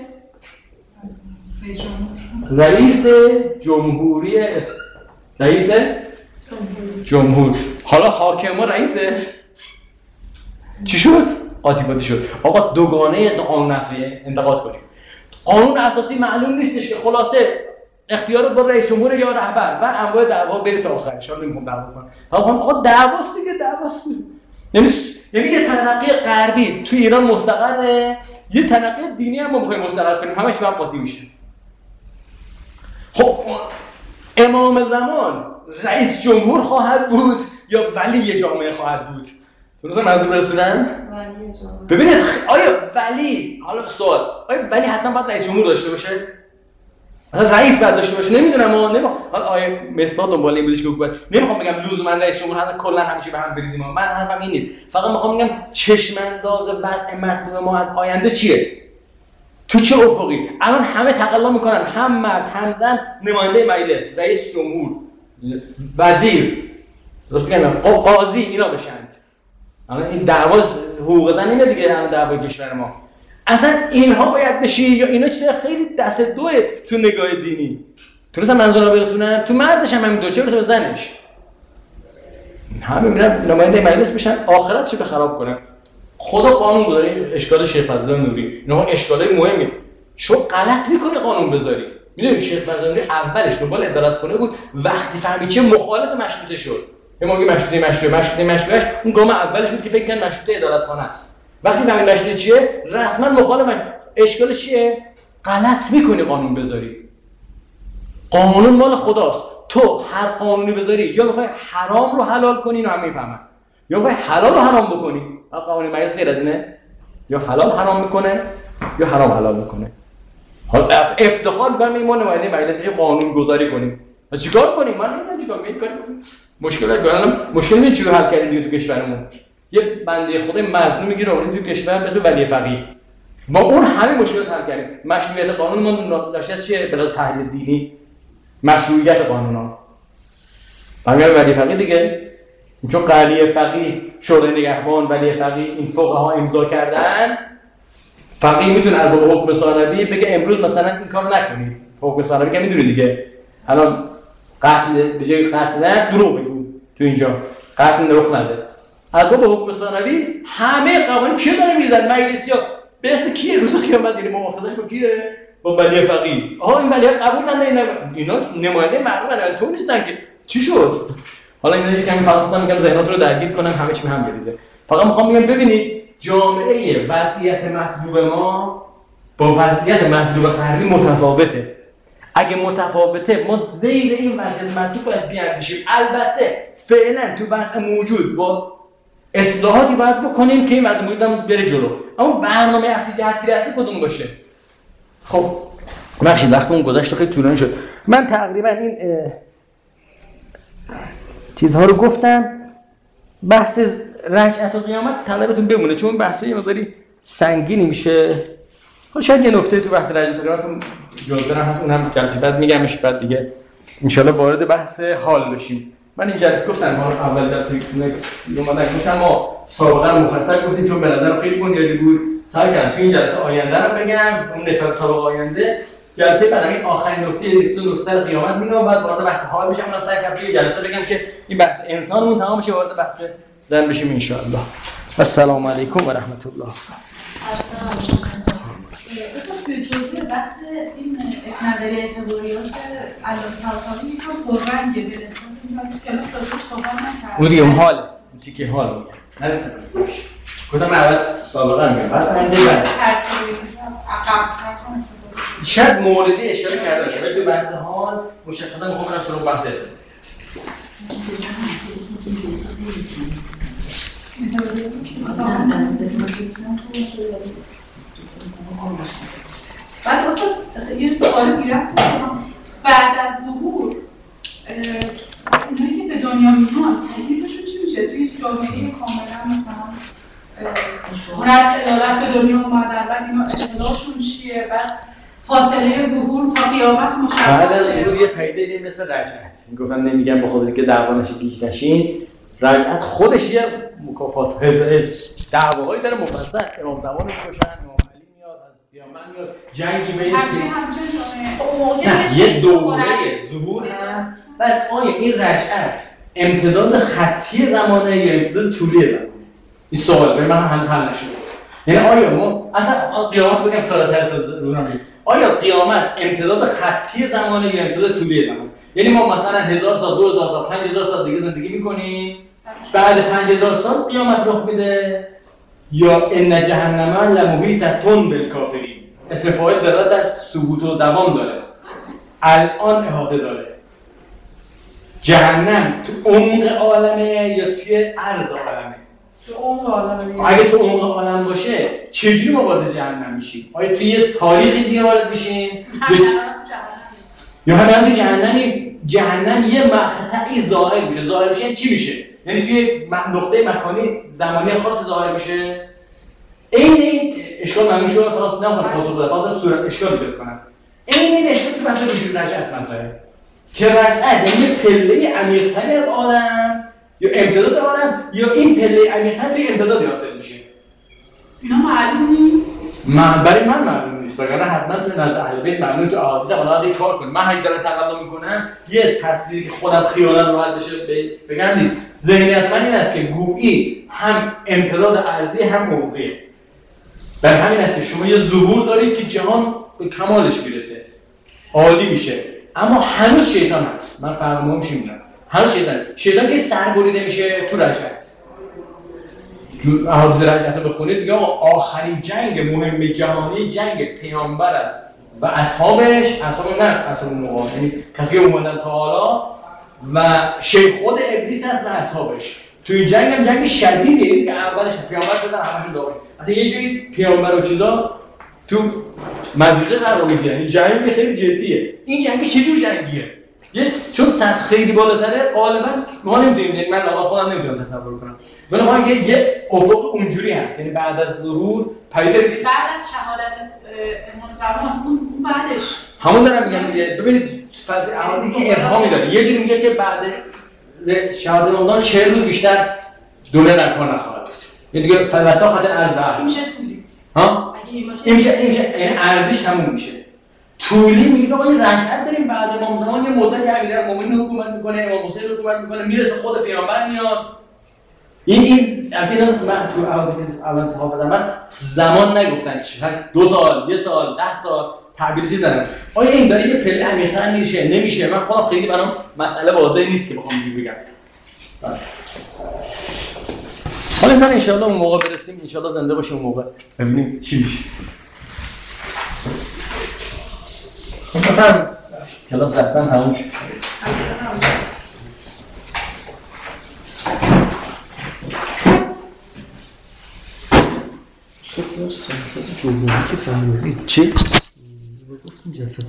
رئیس جمهوری اسلامی. رئیس جمهور. حالا حاکم و رئیسه چی شد؟ قاطی شد. آقا دوگانه قانون اساسی انتقاد کنیم. قانون اساسی معلوم نیستش که خلاصه اختیارات با رئیس جمهور یا رهبر و انواع دعوا بره تا آخرش. حالا نمیخوام دعوا کنم. فقط آقا دعواست دیگه دعواست. یعنی یعنی یه تنقی غربی تو ایران مستقره، یه تنقی دینی هم ما می‌خوایم مستقر کنیم، همش تو هم قاطی میشه. خب امام زمان رئیس جمهور خواهد بود یا ولی جامعه خواهد بود؟ درست منظور برسونم؟ ولی جامعه. ببینید آیا ولی حالا سوال آیا ولی حتما باید رئیس جمهور داشته باشه؟ مثلا رئیس باید داشته باشه نمیدونم ما نمیخوام حالا آیا مصباح دنبال این بودش که حکومت نمیخوام بگم لزوما رئیس جمهور حتما کلا همیشه به هم بریزیم. من حرفم این نیست. فقط میخوام بگم چشم انداز وضع مطلوب ما از آینده چیه؟ تو چه افقی؟ الان همه تقلا میکنن، هم مرد هم زن، نماینده مجلس، رئیس جمهور، وزیر، درست میگم، قاضی اینا بشن. الان این دعوا حقوق زن اینه دیگه، الان دعوای کشور ما. اصلا اینها باید بشه یا اینا چیز خیلی دست دوه تو نگاه دینی. تونستم منظورا برسونم، تو مردش هم همین دو چه برسه به زنش. همه میرن نماینده مجلس بشن، آخرتشو به خراب کنن. خدا قانون گذاره، اشکال شیخ فضل نوری اینا اشکالای مهمی. شو غلط میکنی قانون بذاری. میدونی شیخ فضل نوری اولش دنبال عدالتخونه بود، وقتی فهمید چه مخالف مشروطه شد. ما میگیم مشروطه مشروطه مشروطه مشروطهش اون گام اولش بود که فکر کردن مشروطه عدالتخانه است. وقتی فهمید مشروطه چیه، رسما مخالف. اشکالش چیه؟ غلط میکنی قانون بذاری. قانون مال خداست. تو هر قانونی بذاری یا میخوای حرام رو حلال کنی، اینو همه میفهمن، یا میخوای حلال رو حرام بکنی. قانون مجلس غیر از اینه، یا حلال حرام میکنه یا حرام حلال میکنه. حالا افتخار می‌کنم ما نماینده مجلس میشه قانون گذاری کنیم. پس چیکار کنیم؟ من نمیدونم چیکار کنیم. مشکلات الان مشکل اینه چجوری حل کردیم دیگه تو کشورمون. یه بنده خدای مظلوم میگیره اون تو کشور به اسم ولی فقیه. با اون همه مشکلات حل کردیم. مشروعیت قانون ما ناشی از چیه؟ به لحاظ تحلیل دینی مشروعیت قانونا. همین ولی فقیه دیگه. چون قالی فقیه، شورای نگهبان، ولی فقیه این فقها امضا کردن، فقیه میتونه از باب حکم ثانوی بگه امروز مثلا این کارو نکنید. حکم ثانوی که میدونید دیگه. الان قتل به جای قتل نه دروغ بگو تو اینجا قتل رخ نده. از باب حکم ثانوی همه قوانین کی داره میزنن؟ مجلسیا. به اسم کیه روز قیامت این مؤاخذهش با کیه؟ با ولی فقیه. آها این ولی قبول نداره، اینا اینا نماینده مردم تو نیستن که چی شد؟ حالا اینا یکم فلسفه میگم ذهنات رو درگیر کنم، همه چی به هم بریزه. فقط میخوام بگم ببینید جامعه وضعیت مطلوب ما با وضعیت مطلوب غربی متفاوته. اگه متفاوته ما زیر این وضعیت مطلوب باید بیاندیشیم. البته فعلا تو وضع موجود با اصلاحاتی باید بکنیم که این وضع موجود هم بره جلو. اما برنامه اصلی جهتی رفتی کدوم باشه؟ خب بخشید وقتمون گذشت خیلی طولانی شد. من تقریبا این چیزها رو گفتم. بحث رجعت و قیامت طلبتون بمونه چون بحث یه مقداری سنگینی میشه. حالا شاید یه نکته تو بحث رجعت و قیامت جالب دارم هست، اونم جلسه بعد میگمش، بعد دیگه ان شاءالله وارد بحث حال بشیم. من این جلسه گفتم ما اول جلسه اومدن گفتم ما سابقه مفصل گفتیم چون به نظر خیلی بنیادی بود. سعی کردم تو این جلسه آینده رو بگم، اون نسبت سابقه آینده. جلسه بعد همین آخرین نکته دو نکته سر قیامت میگم، بعد وارد بحث حال میشم. اونم سعی کردم توی جلسه بگم که این بحث انسانمون تمام بشه، وارد بحث زن بشیم ان شاء الله. السلام علیکم و رحمت الله. توی جزئی بحث این نظریه اعتباریات علامه طباطبایی یکم پررنگه به نسبت اینکه کلاس داشتش صحبت نکردم. اون دیگه حال تیکه حال میگم. نرسیدم باش. گفتم اول سابقه میگم. بعد من دیگه بعد شاید موردی اشاره کرده که تو بحث حال مشخصا میخوام برم سراغ بحث بعد اصلا یه سوال گیرم بعد از ظهور اونایی که به دنیا میان تکلیفشون چی میشه؟ توی جامعه کاملا مثلا اون از عدالت به دنیا اومدن، بعد اینا اصطلاحشون چیه؟ بعد فاصله ظهور تا قیامت مشخص بعد از ظهور یه پیدایی مثل رجعت. گفتم نمیگم به خاطر که دعوا نشه گیج نشین. رجعت خودش یه مکافات دعواهایی داره مفصل. امام زمان میکشن، امام علی میاد، قیامت میاد، جنگی بین یه دوره ظهور هست. بعد آیا این رجعت امتداد خطی زمانه یا امتداد طولی زمانه؟ این سوال به من هم حل نشده. یعنی آیا ما اصلا قیامت بگم سال‌تر تا رونا میگیم آیا قیامت امتداد خطی زمانه یا امتداد طولی زمانه؟ یعنی ما مثلا هزار سال، دو هزار سال، پنج هزار سال دیگه زندگی میکنیم، بعد پنج هزار سال قیامت رخ میده، یا ان جهنم لمحیطة بالکافرین. اسم فاعل داره در ثبوت و دوام داره. الان احاطه داره. جهنم تو عمق عالمه یا توی عرض عالمه؟ تو عمق عالمه. اگه تو عمق عالم باشه چجوری ما وارد جهنم میشیم؟ آیا توی یه تاریخی دیگه وارد میشیم؟ یا همین تو جهنمی جهنم یه مقطعی ظاهر میشه. ظاهر میشه چی میشه؟ یعنی توی نقطه مکانی زمانی خاص ظاهر میشه. این اشکال معلوم شد خلاص نمیخوام پاسخ بدم فقط صورت اشکال ایجاد کنم این این اشکال تو بحث وجود رجعت مطرحه که رجعت یعنی پله عمیق‌تری از عالم یا امتداد عالم یا این پله عمیق‌تر توی امتداد حاصل میشه اینا معلوم نیست من برای من معلوم نیست وگرنه حتما تو نزد اهل بیت معلوم تو احادیث اونا یک کار کنم من اگه دارم تقلا میکنم یه تصویری که خودم خیالم راحت بشه بگم نیست ذهنیت من این است که گویی هم امتداد ارضی هم افقی برای همین است که شما یه ظهور دارید که جهان به کمالش میرسه عالی میشه اما هنوز شیطان هست من فرمایش میدم هنوز شیطان شیطان که سربریده میشه تو رجعت احادیث رجعت رو بخونید میگه آخرین جنگ مهم جهانی جنگ پیامبر است و اصحابش اصحاب نه اصحاب موقع یعنی کسی که اومدن تا حالا و شیخ خود ابلیس هست و اصحابش تو این جنگ هم جنگ شدیدیه که اولش پیامبر شدن همشون داغی اصلا یه جایی پیامبر و چیزا تو مزیقه قرار میگیرن این جنگ خیلی جدیه این جنگ چه جور جنگیه یه چون سطح خیلی بالاتره غالبا ما نمیدونیم یعنی من واقعا خودم نمیدونم تصور کنم ولی خواهیم که یه افق اونجوری هست یعنی بعد از ظهور پدیده بعد از شهادت امام زمان اون بعدش همون دارم میگم دیگه ببینید فضای احادیث ابهامی داره یه جوری میگه که بعد شهادت امام زمان چهل روز بیشتر دنیا در کار نخواهد بود یعنی دیگه فلسفه خاطر ارز و این میشه طولی ها این میشه این میشه یعنی ارزش همون میشه طولی میگه آقا این رجعت داریم بعد امام زمان یه مدت امیرالمومنین حکومت میکنه امام حسین حکومت میکنه میرسه خود پیامبر میاد این این البته من تو اول حافظم هست زمان نگفتن چی دو سال یه سال ده سال تعبیری دارن آیا این داره یه پله عمیق‌تر میشه نمیشه من خودم خیلی برام مسئله واضح نیست که بخوام اینجوری بگم حالا من ان شاء الله اون موقع برسیم ان شاء الله زنده باشیم اون موقع ببینیم چی میشه بفرمایید کلاس رسما تموم شد صبح جلسه جمهوری که فرمودید چه؟ گفتیم جلسه